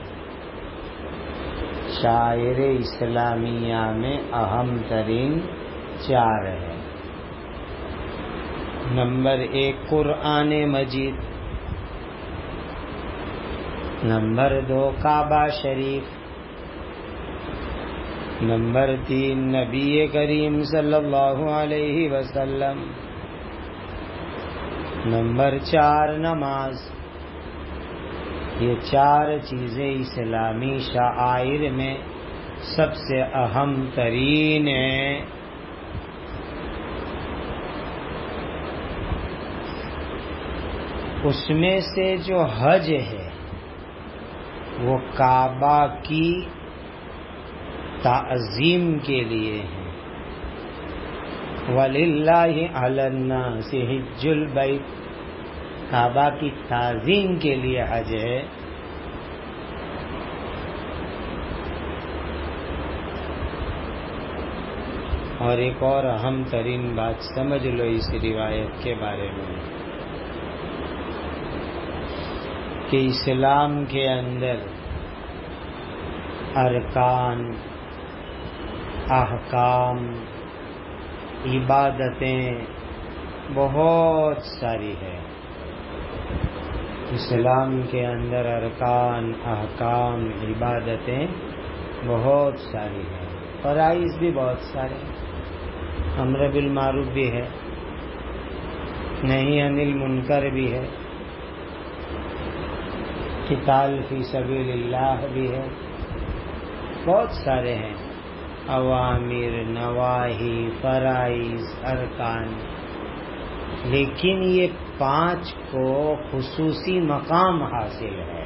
شاعر اسلامیہ میں اہم ترین چار ہے. نمبر ایک قرآن مجید، نمبر دو کعبہ شریف، نمبر تین نبی کریم صلی اللہ علیہ وسلم، نمبر چار نماز. یہ چار چیزیں اسلامی شعائر میں سب سے اہم ترین ہیں. اس میں سے جو حج ہے وہ کعبہ کی تعظیم کے لیے ہے. وَلِلَّهِ عَلَى النَّاسِ حِجُّ الْبَيْتِ، کعبہ کی تعظیم کے لیے حج ہے. اور ایک اور اہم ترین بات سمجھ لو اس روایت کے بارے میں کہ اسلام کے اندر ارکان، احکام، عبادتیں بہت ساری ہے. اسلام کے اندر ارکان، احکام، عبادتیں بہت ساری ہیں. فرائض بھی بہت سارے، امر بالمعروف بھی ہے، نہی عن المنکر بھی ہے، قتال فی سبیل اللہ بھی ہے، بہت سارے ہیں. اوامر، نواہی، فرائض، ارکان. لیکن یہ پانچ کو خصوصی مقام حاصل ہے.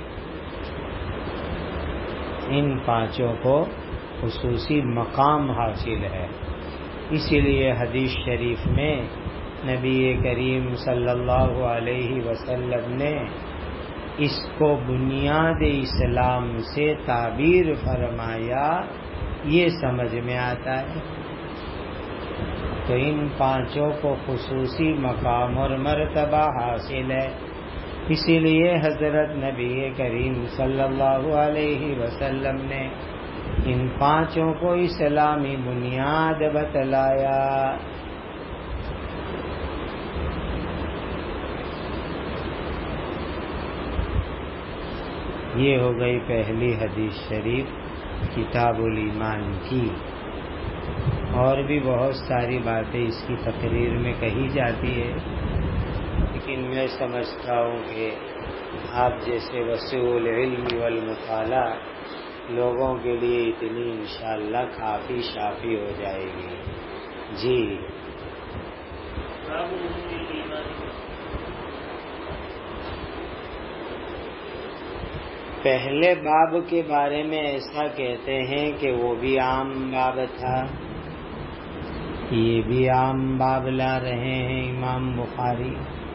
ان پانچوں کو خصوصی مقام حاصل ہے. اسی لیے حدیث شریف میں نبی کریم صلی اللہ علیہ وسلم نے اس کو بنیاد اسلام سے تعبیر فرمایا. یہ سمجھ میں آتا ہے. تو ان پانچوں کو خصوصی مقام اور مرتبہ حاصل ہے. اسی لیے حضرت نبی کریم صلی اللہ علیہ وسلم نے ان پانچوں کو اسلامی بنیاد بتلایا. یہ ہو گئی پہلی حدیث شریف کتاب الایمان کی. اور بھی بہت ساری باتیں اس کی تقریر میں کہی جاتی ہے، لیکن میں سمجھتا ہوں کہ آپ جیسے وسیع العلم والمطالعہ لوگوں کے لیے اتنی انشاءاللہ کافی شافی ہو جائے گی. جی پہلے باب کے بارے میں ایسا کہتے ہیں کہ وہ بھی عام باب تھا، یہ بھی عام باب لا رہے ہیں امام بخاری.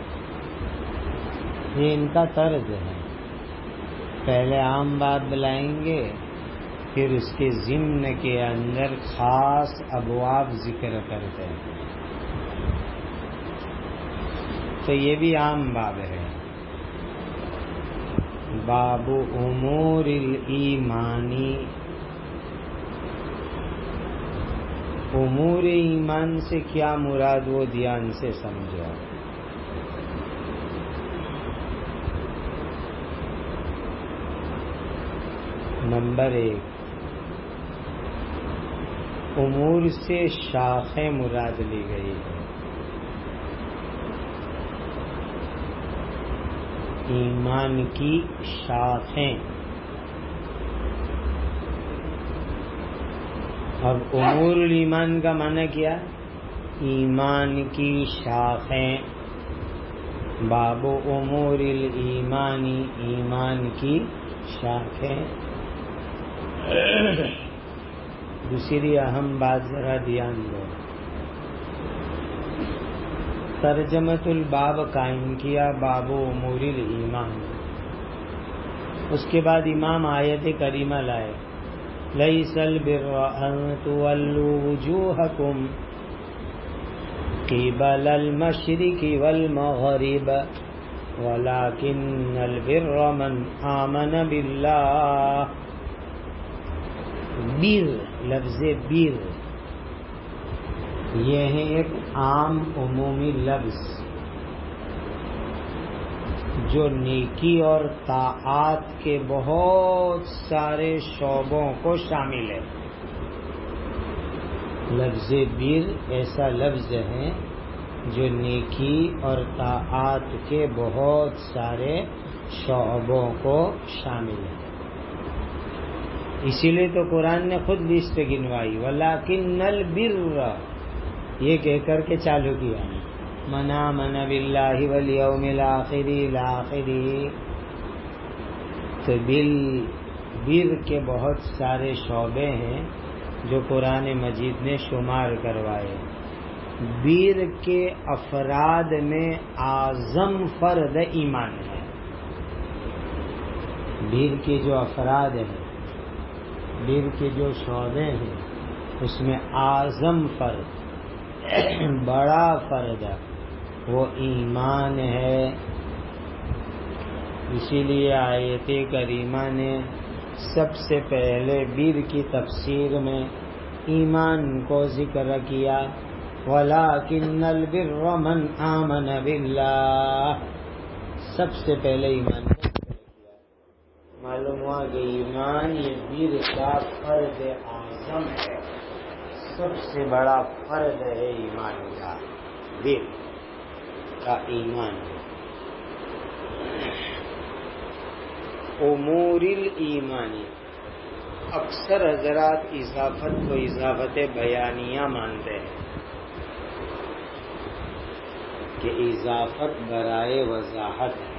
یہ ان کا طرز ہے، پہلے عام باب لائیں گے، پھر اس کے ضمن کے اندر خاص ابواب ذکر کرتے ہیں. تو یہ بھی عام باب ہے. باب امور الایمانی، امور ایمان سے کیا مراد وہ دھیان سے سمجھو. نمبر ایک، امور سے شاخیں مراد لی گئی ہے. ایمان کی شاخیں. اب امور الایمان کا معنی کیا؟ ایمان کی شاخیں. باب امور الایمانی، ایمان کی شاخیں. دوسری اہم بات ذرا دھیان دو، ترجمۃ الباب قائم کیا باب امور الایمان، اس کے بعد امام آیت کریمہ لائے، لیس البر ان تولوا وجوہکم قبل المشرق والمغرب ولکن البر من آمن باللہ. بیر، لفظ بیر یہ ہے ایک عام عمومی لفظ جو نیکی اور طاعات کے بہت سارے شعبوں کو شامل ہے. لفظ بیر ایسا لفظ ہے جو نیکی اور طاعات کے بہت سارے شعبوں کو شامل ہے. اسی لیے تو قرآن نے خود لسٹ گنوائی، وَلَٰكِنَّ الْبِرَّ یہ کہہ کر کے چالو کیا، مَنْ آمَنَ بِاللَّهِ وَالْيَوْمِ الْآخِرِ الْآخِرِ. تو بر کے بہت سارے شعبے ہیں جو قرآن مجید نے شمار کروائے. بر کے افراد میں اعظم فرد ایمان ہے. بر کے جو افراد ہیں، بر کے جو شعبے ہیں، اس میں اعظم فرد، بڑا فرد وہ ایمان ہے. اسی لیے آیت کریمہ نے سب سے پہلے بر کی تفسیر میں ایمان کو ذکر کیا، وَلَٰكِنَّ الْبِرَّ مَنْ آمَنَ بِاللَّهِ. سب سے پہلے ایمان کو ذکر کیا. معلوم ہوا کہ ایمان یہ بر کا فرد اعظم ہے، سب سے بڑا فرد ہے ایمان کا، بر کا ایمان. امور الایمانی، اکثر حضرات اضافت کو اضافت بیانیہ مانتے ہیں کہ اضافت برائے وضاحت ہے،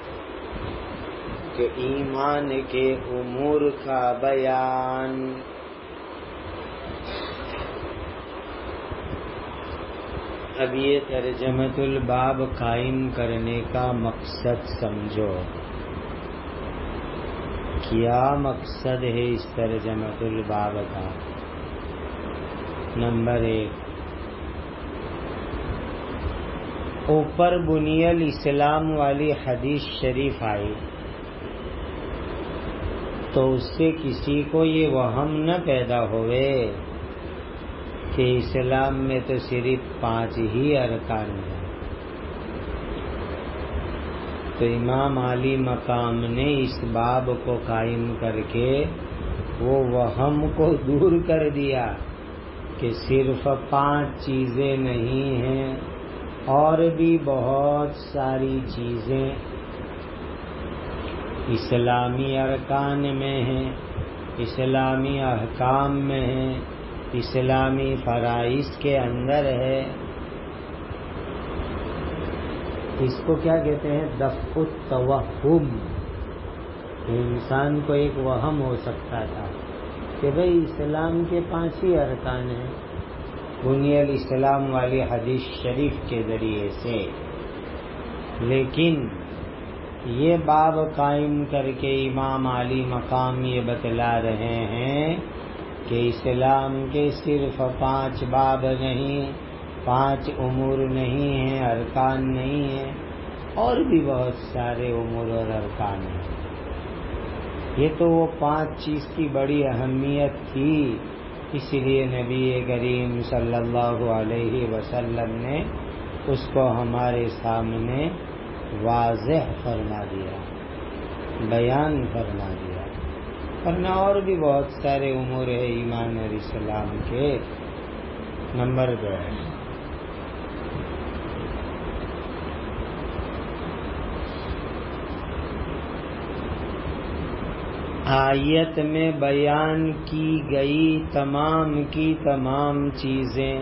کہ ایمان کے امور کا بیان. اب یہ ترجمۃ الباب قائم کرنے کا مقصد سمجھو. کیا مقصد ہے اس ترجمۃ الباب کا؟ نمبر ایک، اوپر بنی الاسلام والی حدیث شریف آئی تو اس سے کسی کو یہ وہم نہ پیدا ہوئے کہ اسلام میں تو صرف پانچ ہی ارکان ہیں. تو امام علی مقام نے اس باب کو قائم کر کے وہ وہم کو دور کر دیا کہ صرف پانچ چیزیں نہیں ہیں، اور بھی بہت ساری چیزیں اسلامی ارکان میں ہیں، اسلامی احکام میں ہیں، اسلامی فرائض کے اندر ہے. اس کو کیا کہتے ہیں؟ دفع التوہم. انسان کو ایک وہم ہو سکتا تھا کہ بھئی اسلام کے پانچ ہی ارکان ہیں بنی الاسلام والی حدیث شریف کے ذریعے سے، لیکن یہ باب قائم کر کے امام علی مقام یہ بتلا رہے ہیں کہ اسلام کے صرف پانچ باب نہیں، پانچ امور نہیں ہیں، ارکان نہیں ہیں، اور بھی بہت سارے امور اور ارکان ہیں۔ یہ تو وہ پانچ چیز کی بڑی اہمیت تھی، اس لیے نبی کریم صلی اللہ علیہ وسلم نے اس کو ہمارے سامنے واضح فرما دیا، بیان فرما دیا۔ ورنہ اور بھی بہت سارے امور ہیں ایمان اور اسلام کے۔ نمبر دو، آیت میں بیان کی گئی تمام کی تمام چیزیں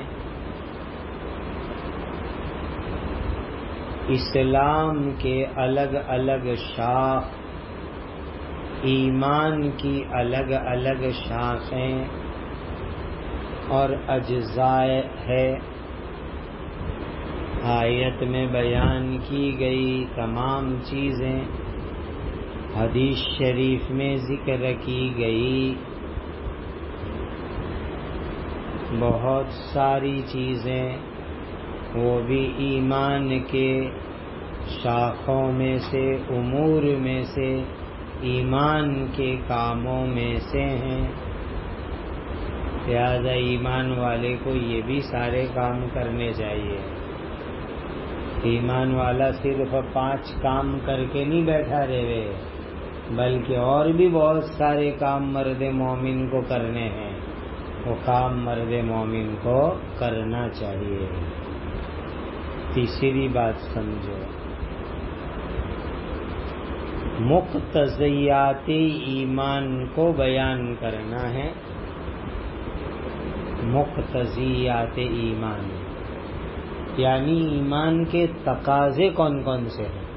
اسلام کے الگ الگ شاخ، ایمان کی الگ الگ شاخیں اور اجزاء ہے۔ آیت میں بیان کی گئی تمام چیزیں حدیث شریف میں ذکر کی گئی بہت ساری چیزیں، وہ بھی ایمان کے شاخوں میں سے، امور میں سے، ایمان کے کاموں میں سے ہیں۔ لہذا ایمان والے کو یہ بھی سارے کام کرنے چاہیے۔ ایمان والا صرف پانچ کام کر کے نہیں بیٹھا رہے، بلکہ اور بھی بہت سارے کام مرد مومن کو کرنے ہیں، وہ کام مرد مومن کو کرنا چاہیے۔ تیسری بات سمجھو، مقتضیات ایمان کو بیان کرنا ہے۔ مقتضیات ایمان یعنی ایمان کے تقاضے کون کون سے ہیں۔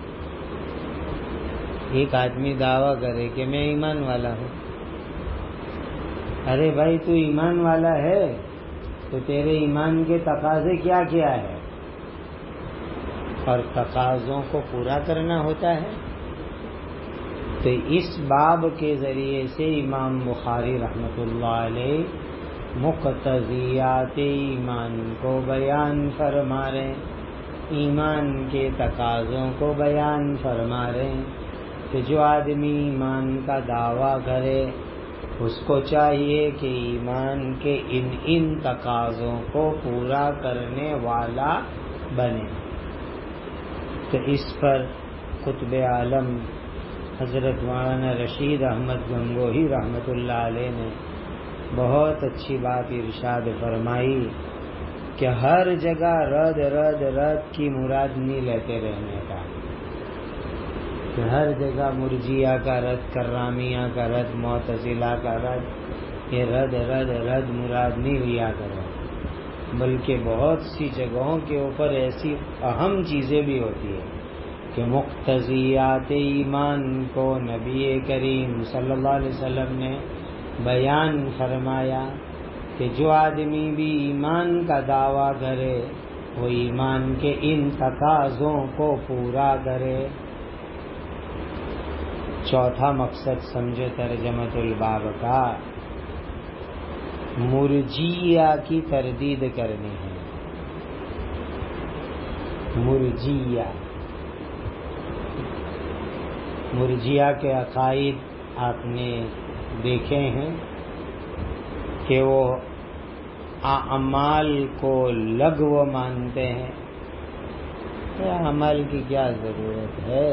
ایک آدمی دعویٰ کرے کہ میں ایمان والا ہوں۔ ارے بھائی تو ایمان والا ہے تو تیرے ایمان کے تقاضے کیا کیا ہے، اور تقاضوں کو پورا کرنا ہوتا ہے۔ تو اس باب کے ذریعے سے امام بخاری رحمۃ اللہ علیہ مقتضیات ایمان کو بیان فرما رہے ہیں، ایمان کے تقاضوں کو بیان فرما رہے ہیں کہ جو آدمی ایمان کا دعویٰ کرے اس کو چاہیے کہ ایمان کے ان ان تقاضوں کو پورا کرنے والا بنے۔ تو اس پر قطب عالم حضرت مولانا رشید احمد گنگوہی رحمۃ اللہ علیہ نے بہت اچھی بات ارشاد فرمائی کہ ہر جگہ رد رد رد کی مراد نہیں لیتے رہنے کا، کہ ہر جگہ مرجیہ کا رد، کرامیہ کا رد، معتزلہ کا رد، یہ رد رد رد مراد نہیں لیا کرو، بلکہ بہت سی جگہوں کے اوپر ایسی اہم چیزیں بھی ہوتی ہیں کہ مقتضیات ایمان کو نبی کریم صلی اللہ علیہ وسلم نے بیان فرمایا کہ جو آدمی بھی ایمان کا دعویٰ کرے وہ ایمان کے ان تقاضوں کو پورا کرے۔ چوتھا مقصد سمجھو ترجمۃ الباب کا، مرجیہ کی تردید کرنی ہے۔ مرجیہ مرجیہ کے عقائد آپ نے دیکھے ہیں کہ وہ اعمال کو لغو مانتے ہیں۔ اعمال کی کیا ضرورت ہے،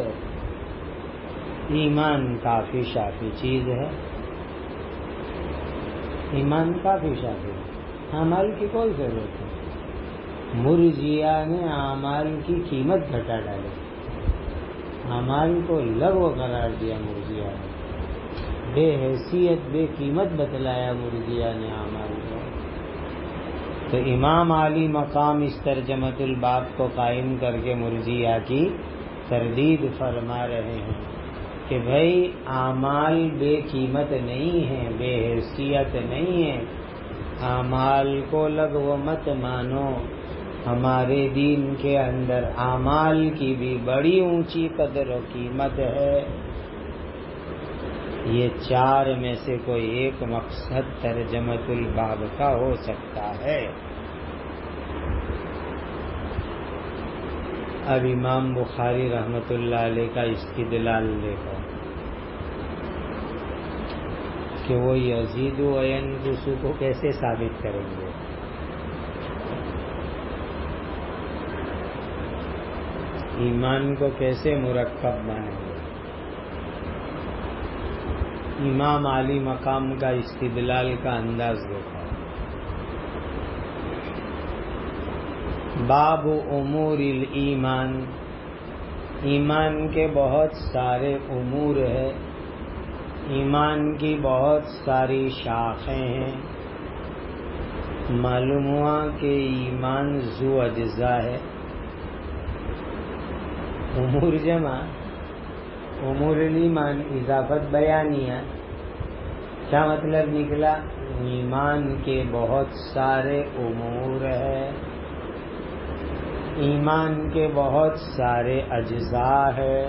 ایمان کافی شافی چیز ہے، ایمان کافی شافی ہے، اعمال کی کوئی ضرورت نہیں۔ مرجیہ نے اعمال کی قیمت گھٹا ڈالی، اعمال کو لغو قرار دیا مرجیہ نے، بے حیثیت بے قیمت بتلایا مرجیہ نے اعمال کو۔ تو امام علی مقام اس ترجمۃ الباب کو قائم کر کے مرجیہ کی تردید فرما رہے ہیں کہ بھائی اعمال بے قیمت نہیں ہیں، بے حیثیت نہیں ہیں، اعمال کو لغو مت مانو. ہمارے دین کے اندر اعمال کی بھی بڑی اونچی قدر و قیمت ہے. یہ چار میں سے کوئی ایک مقصد ترجمۃ الباب کا ہو سکتا ہے. اب امام بخاری رحمۃ اللہ علیہ کا استدلال دیکھو کہ وہ یزید و ینقص کو کیسے ثابت کریں گے. ایمان کو کیسے مرکب بنائیں گے. امام علی مقام کا استدلال کا انداز دیکھا. باب امور الایمان، ایمان کے بہت سارے امور ہیں، ایمان کی بہت ساری شاخیں ہیں. معلوم ہوا کہ ایمان ذو اجزاء ہے. امور جمع امور الایمان اضافت بیانیہ. کیا مطلب نکلا؟ ایمان کے بہت سارے امور ہیں، ایمان کے بہت سارے اجزاء ہیں.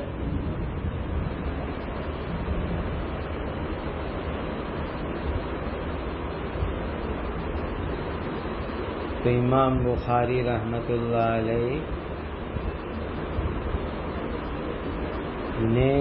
تو امام بخاری رحمۃ اللہ علیہ نے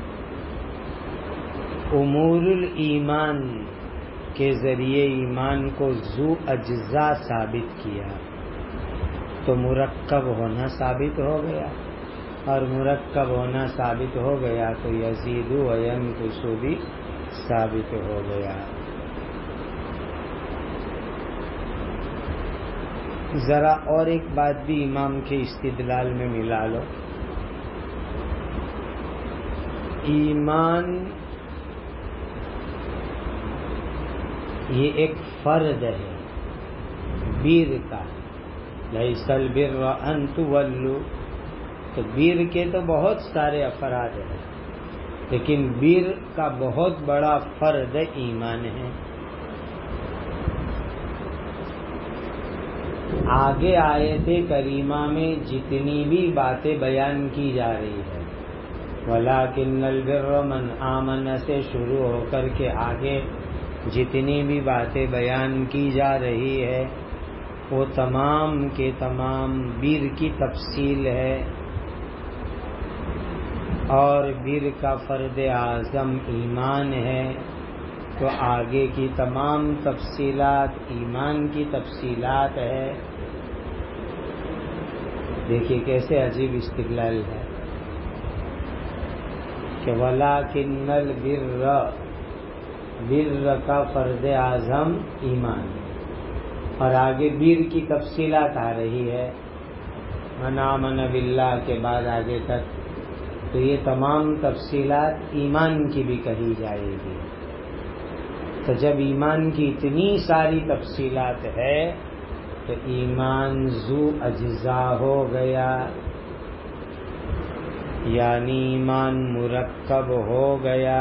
امور الایمان کے ذریعے ایمان کو ذو اجزاء ثابت کیا تو مرکب ہونا ثابت ہو گیا، اور مرکب ہونا ثابت ہو گیا تو یزید و ینقص بھی ثابت ہو گیا. ذرا اور ایک بات بھی امام کے استدلال میں ملا لو. ایمان یہ ایک فرد ہے بیر کا. لیس البر ان تولوا، تو بیر کے تو بہت سارے افراد ہیں، لیکن بیر کا بہت بڑا فرد ایمان ہے. آگے آیت کریمہ میں جتنی بھی باتیں بیان کی جا رہی ہے، وَلَٰكِنَّ الْبِرَّ مَنْ آمَنَ سے شروع ہو کر کے آگے جتنی بھی باتیں بیان کی جا رہی ہے وہ تمام کے تمام بیر کی تفصیل ہے، اور بیر کا فرد اعظم ایمان ہے. تو آگے کی تمام تفصیلات ایمان کی تفصیلات ہے. دیکھیے کیسے عجیب استدلال ہے کہ وَلَٰكِنَّ الْبِرَّ، بر کا فرد اعظم ایمان، اور آگے بیر کی تفصیلات آ رہی ہے من آمن باللہ کے بعد آگے تک. تو یہ تمام تفصیلات ایمان کی بھی کہی جائے گی. تو جب ایمان کی اتنی ساری تفصیلات ہے تو ایمان ذو اجزاء ہو گیا، یعنی ایمان مرکب ہو گیا.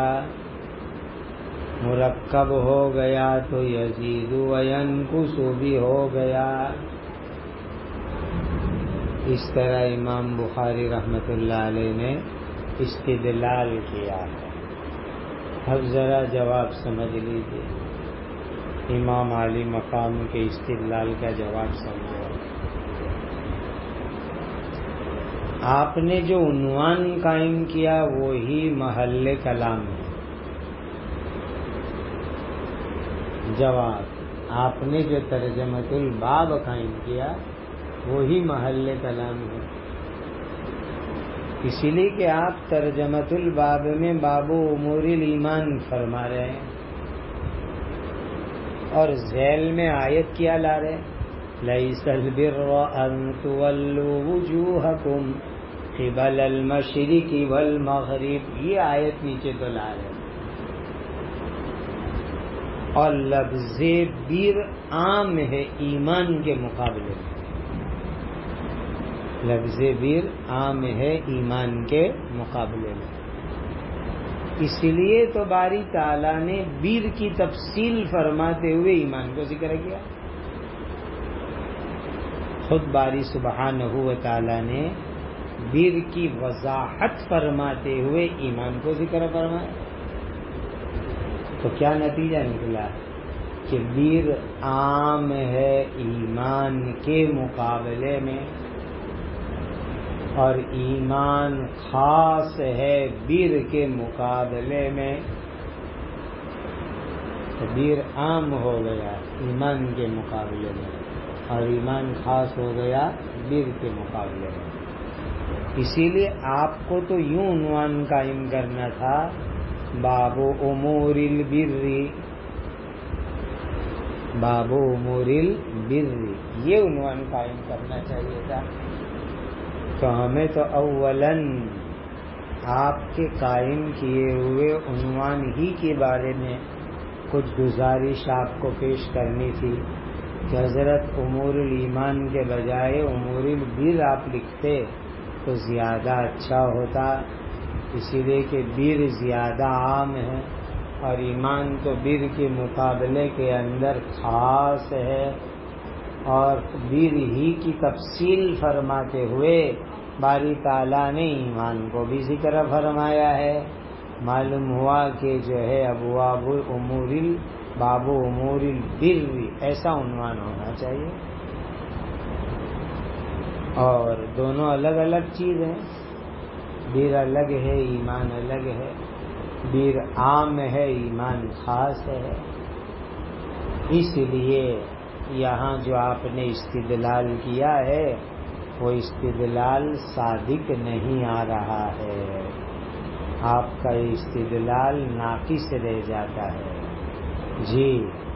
مرکب ہو گیا تو یزید و ینقص بھی ہو گیا. اس طرح امام بخاری رحمۃ اللہ علیہ نے استدلال کیا ہے. اب ذرا جواب سمجھ لیجیے، امام علی مقام کے استدلال کا جواب سمجھو. آپ نے جو عنوان قائم کیا وہی محل کلام ہے. جواب، آپ نے جو ترجمۃ الباب قائم کیا وہی محل کلام ہے، اسی لیے کہ آپ ترجمۃ الباب میں باب امور الایمان فرما رہے ہیں اور ذیل میں آیت کیا لا رہے ہیں، لیس البر ان تولوا وجوہکم قبل المشرق والمغرب. یہ آیت نیچے تو لا رہے ہیں، اور لفظ بیر عام ہے ایمان کے مقابلے میں. لفظ بیر عام ہے ایمان کے مقابلے میں. اس لیے تو باری تعالیٰ نے بیر کی تفصیل فرماتے ہوئے ایمان کو ذکر کیا. خود باری سبحانہ و تعالیٰ نے بیر کی وضاحت فرماتے ہوئے ایمان کو ذکر فرمایا. تو کیا نتیجہ نکلا کہ بیر عام ہے ایمان کے مقابلے میں اور ایمان خاص ہے بیر کے مقابلے میں. تو بیر عام ہو گیا ایمان کے مقابلے میں اور ایمان خاص ہو گیا بیر کے مقابلے میں. اسی لیے آپ کو تو یوں عنوان قائم کرنا تھا باب امور البر، باب امور البر، یہ عنوان قائم کرنا چاہیے تھا. تو ہمیں تو اولاً آپ کے قائم کیے ہوئے عنوان ہی کے بارے میں کچھ گزارش آپ کو پیش کرنی تھی کہ حضرت امور الایمان کے بجائے امور البر آپ لکھتے تو زیادہ اچھا ہوتا، اسی لیے کہ بر زیادہ عام ہے اور ایمان تو بر کے مقابلے کے اندر خاص ہے. اور بر ہی کی تفصیل فرماتے ہوئے باری تعالیٰ نے ایمان کو بھی ذکر فرمایا ہے. معلوم ہوا کہ جو ہے ابواب امور باب امور البر ایسا عنوان ہونا چاہیے. اور دونوں الگ الگ چیز ہیں، بر الگ ہے ایمان الگ ہے. بر عام ہے ایمان خاص ہے. اس لیے یہاں جو آپ نے استدلال کیا ہے وہ استدلال صادق نہیں آ رہا ہے، آپ کا استدلال ناقص رہ جاتا ہے. جی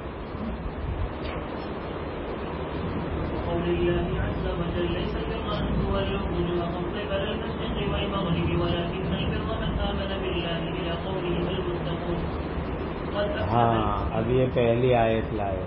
قول الله عز وجل ليس البر أن تولوا وجوهكم قبل المشرق والمغرب ولكن البر من آمن بالله إلى قوله المتقون. ہاں اب یہ پہلی آیت لائے.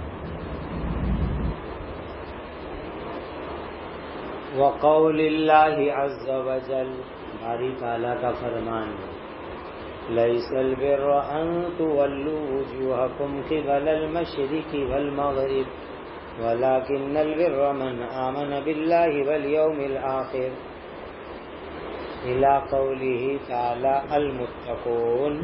وقول اللہ عز وجل، باری تعالیٰ کا فرمان ہے لیس البر ان تولوا وجوهكم قبل المشرق والمغرب ولكن البر من آمن بالله واليوم الآخر إلى قوله تعالى المتقون.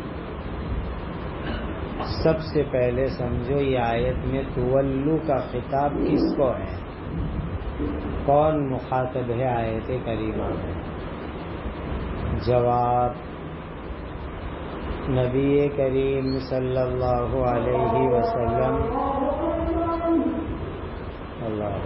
سب سے پہلے سمجھو یہ آیت میں تولو کا خطاب کس کو ہے، کون مخاطب ہے آیت کریمہ میں؟ جواب نبی کریم صلی اللہ علیہ وسلم. اللہ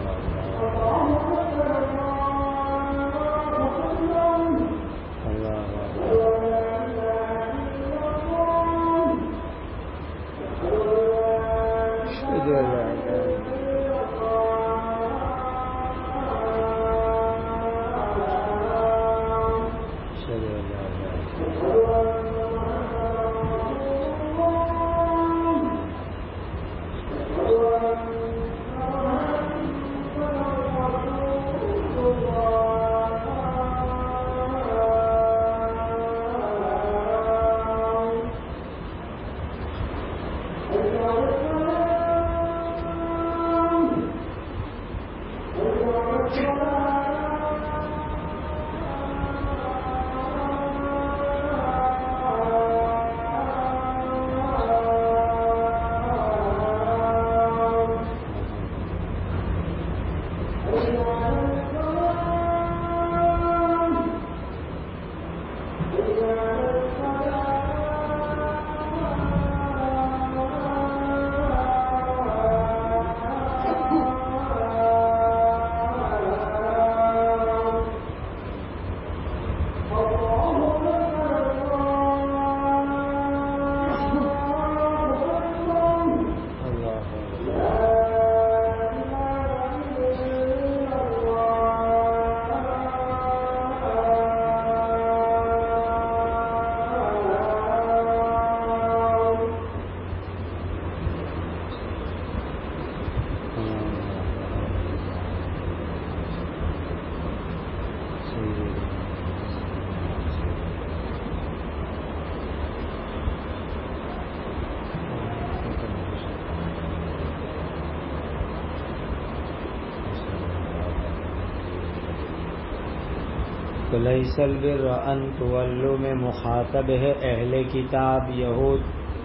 تو لیس البر ان تولوا میں مخاطب ہے اہل کتاب یہود،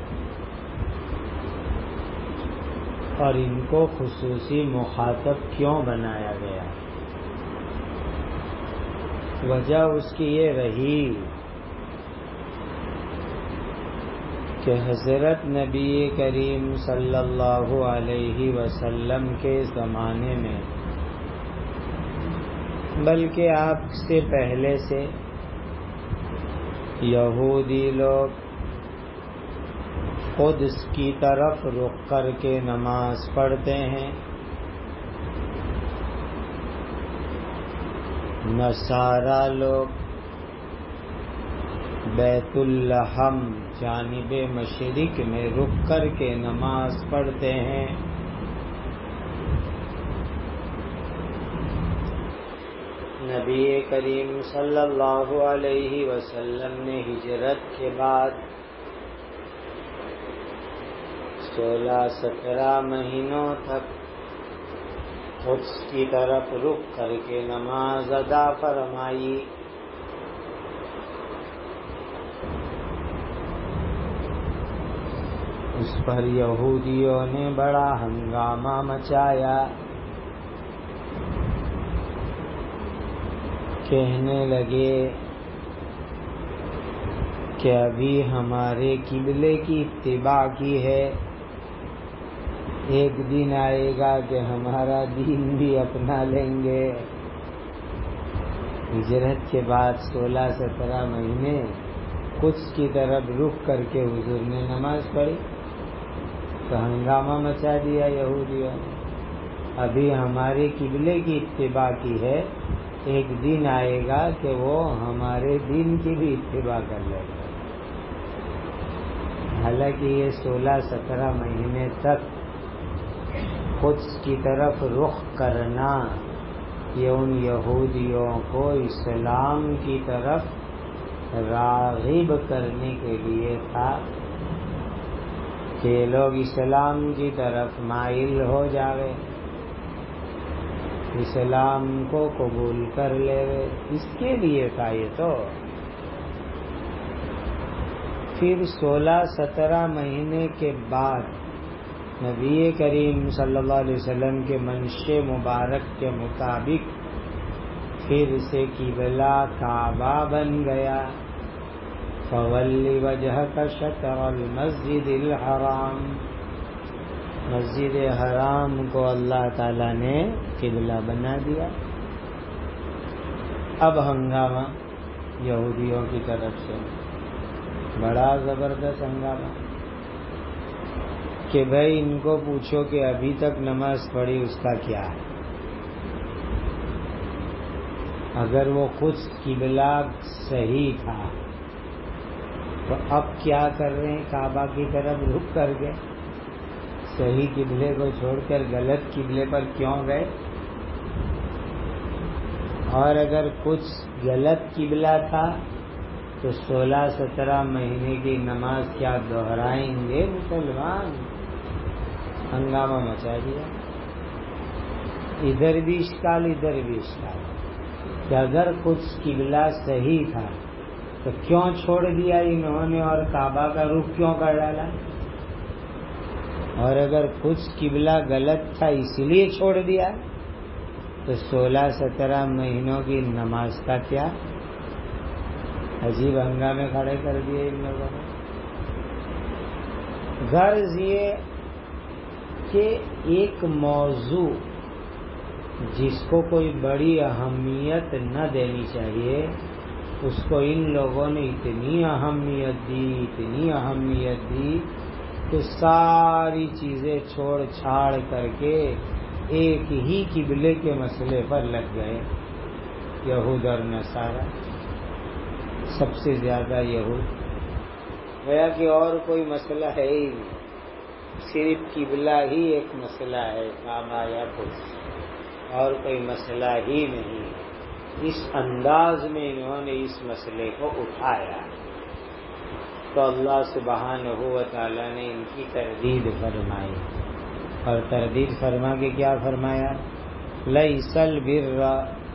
اور ان کو خصوصی مخاطب کیوں بنایا گیا؟ وجہ اس کی یہ رہی کہ حضرت نبی کریم صلی اللہ علیہ وسلم کے زمانے میں، بلکہ آپ سے پہلے سے، یہودی لوگ قدس کی طرف رخ کر کے نماز پڑھتے ہیں، نصارا لوگ بیت اللحم جانب مشرق میں رک کر کے نماز پڑھتے ہیں۔ نبی کریم صلی اللہ علیہ وسلم نے ہجرت کے بعد سولہ سترہ مہینوں تک قدس کی طرف رخ کر کے نماز ادا فرمائی۔ اس پر یہودیوں نے بڑا ہنگامہ مچایا، کہنے لگے کہ ابھی ہمارے قبلے کی اتباع کی ہے، ایک دن آئے گا کہ ہمارا دین بھی اپنا لیں گے۔ ہجرت کے بعد سولہ سترہ مہینے قدس کی طرف رخ کر کے حضور نے نماز پڑھی تو ہنگامہ مچا دیا یہودیوں نے، ابھی ہمارے قبلے کی اتباع کی ہے، ایک دن آئے گا کہ وہ ہمارے دین کی بھی اتباع کر لیں گے۔ حالانکہ یہ سولہ سترہ مہینے تک قدس کی طرف رخ کرنا یہ ان یہودیوں کو اسلام کی طرف راغب کرنے کے لیے تھا کہ لوگ اسلام کی طرف مائل ہو جاوے، اسلام کو قبول کر لے، اس کے لیے تھا یہ تو۔ پھر سولہ سترہ مہینے کے بعد نبی کریم صلی اللہ علیہ وسلم کے منشے مبارک کے مطابق پھر سے قبلہ کعبہ بن گیا۔ فَوَلِّ وَجْهَكَ شَطْرَ الْمَسْجِدِ الْحَرَامِ، مسجد حرام کو اللہ تعالیٰ نے قبلہ بنا دیا۔ اب ہنگامہ یہودیوں کی طرف سے بڑا زبردست ہنگامہ کہ بھائی ان کو پوچھو کہ ابھی تک نماز پڑھی اس کا کیا ہے؟ اگر وہ خود قبلہ صحیح تھا تو اب کیا کر رہے ہیں؟ کعبہ کی طرف رخ کر گئے، صحیح قبلے کو چھوڑ کر غلط قبلے پر کیوں گئے؟ اور اگر کچھ غلط قبلہ تھا تو سولہ سترہ مہینے کی نماز کیا دہرائیں گے مسلمان؟ ہنگامہ مچا دیا، ادھر بھی اشکال ادھر بھی اشکال کہ اگر کچھ قبلہ صحیح تھا تو کیوں چھوڑ دیا انہوں نے اور کعبہ کا رخ کیوں کر ڈالا؟ اور اگر کچھ قبلہ غلط تھا اس لیے چھوڑ دیا تو سولہ سترہ مہینوں کی نماز کا کیا؟ عجیب ہنگامے کھڑے کر دیے ان لوگوں نے۔ غرض یہ کہ ایک موضوع جس کو کوئی بڑی اہمیت نہ دینی چاہیے اس کو ان لوگوں نے اتنی اہمیت دی اتنی اہمیت دی کہ ساری چیزیں چھوڑ چھاڑ کر کے ایک ہی قبلے کے مسئلے پر لگ گئے۔ یہود اور نصارہ، سب سے زیادہ یہود، گویا کہ اور کوئی مسئلہ ہے ہی نہیں، صرف قبلہ ہی ایک مسئلہ ہے، کعبہ یا قدس، اور کوئی مسئلہ ہی نہیں۔ اس انداز میں انہوں نے اس مسئلے کو اٹھایا تو اللہ سبحانہ و تعالی نے ان کی تردید فرمائی، اور تردید فرما کے کیا فرمایا؟ لیس البر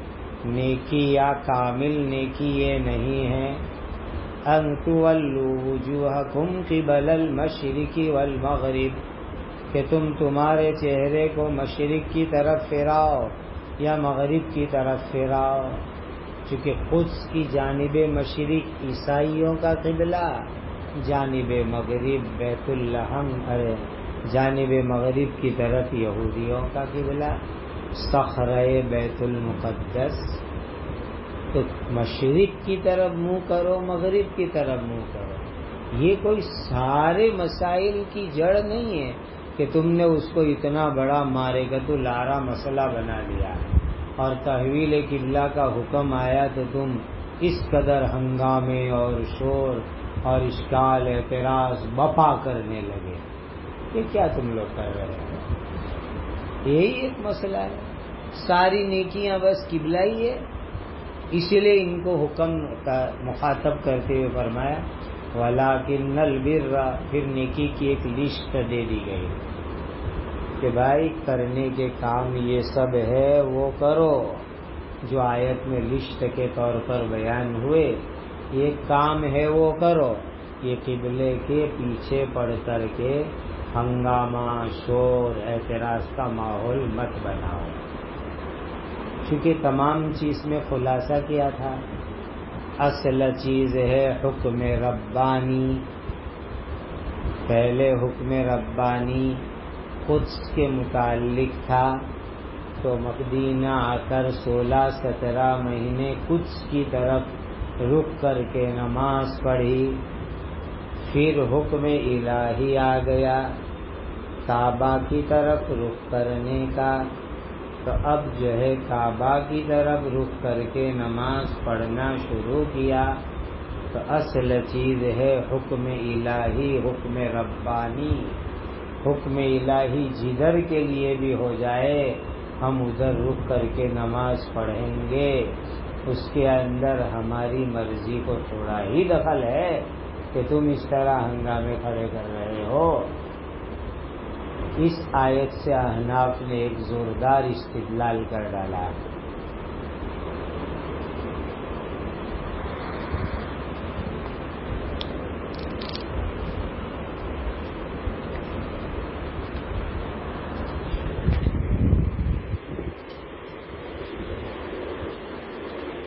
نیکی یا کامل نیکی یہ نہیں ہے ان تولوا وجوہکم قبل المشرق والمغرب کہ تم تمہارے چہرے کو مشرق کی طرف پھراؤ یا مغرب کی طرف پھراؤ، چونکہ قدس کی جانب مشرق عیسائیوں کا قبلہ، جانب مغرب بیت اللحم ہے، جانب مغرب کی طرف یہودیوں کا قبلہ صخرہ بیت المقدس، تو مشرق کی طرف منہ کرو مغرب کی طرف منہ کرو، یہ کوئی سارے مسائل کی جڑ نہیں ہے کہ تم نے اس کو اتنا بڑا مارکۃ العارہ مسئلہ بنا لیا اور تحویل قبلہ کا حکم آیا تو تم اس قدر ہنگامے اور شور اور اشکال اعتراض بپا کرنے لگے، یہ کیا تم لوگ کر رہے ہیں؟ یہی ایک مسئلہ ہے، ساری نیکیاں بس قبلہ ہی ہے، اسی لیے ان کو حکم کا مخاطب کرتے ہوئے فرمایا وَلَٰكِنَّ الْبِرَّ، پھر نیکی کی ایک لسٹ دے دی گئی کہ بھائی کرنے کے کام یہ سب ہے وہ کرو جو آیت میں لسٹ کے طور پر بیان ہوئے، یہ کام ہے وہ کرو، یہ قبلے کے پیچھے پڑ کر کے ہنگامہ شور اعتراض کا ماحول مت بناؤ، چونکہ تمام چیز میں خلاصہ کیا تھا، اصل چیز ہے حکم ربانی، پہلے حکم ربانی قدس کے متعلق تھا تو مدینہ آ کر سولہ سترہ مہینے قدس کی طرف رخ کر کے نماز پڑھی، پھر حکم الہی آ گیا کعبہ کی طرف رخ کرنے کا، تو اب جو ہے کعبہ کی طرف رخ کر کے نماز پڑھنا شروع کیا، تو اصل چیز ہے حکم الہی، حکم ربانی، حکم الہی جدھر کے لیے بھی ہو جائے ہم ادھر رک کر کے نماز پڑھیں گے، اس کے اندر ہماری مرضی کو تھوڑا ہی دخل ہے کہ تم اس طرح ہنگامے کھڑے کر رہے ہو۔ اس آیت سے احناف نے ایک زوردار استدلال کر ڈالا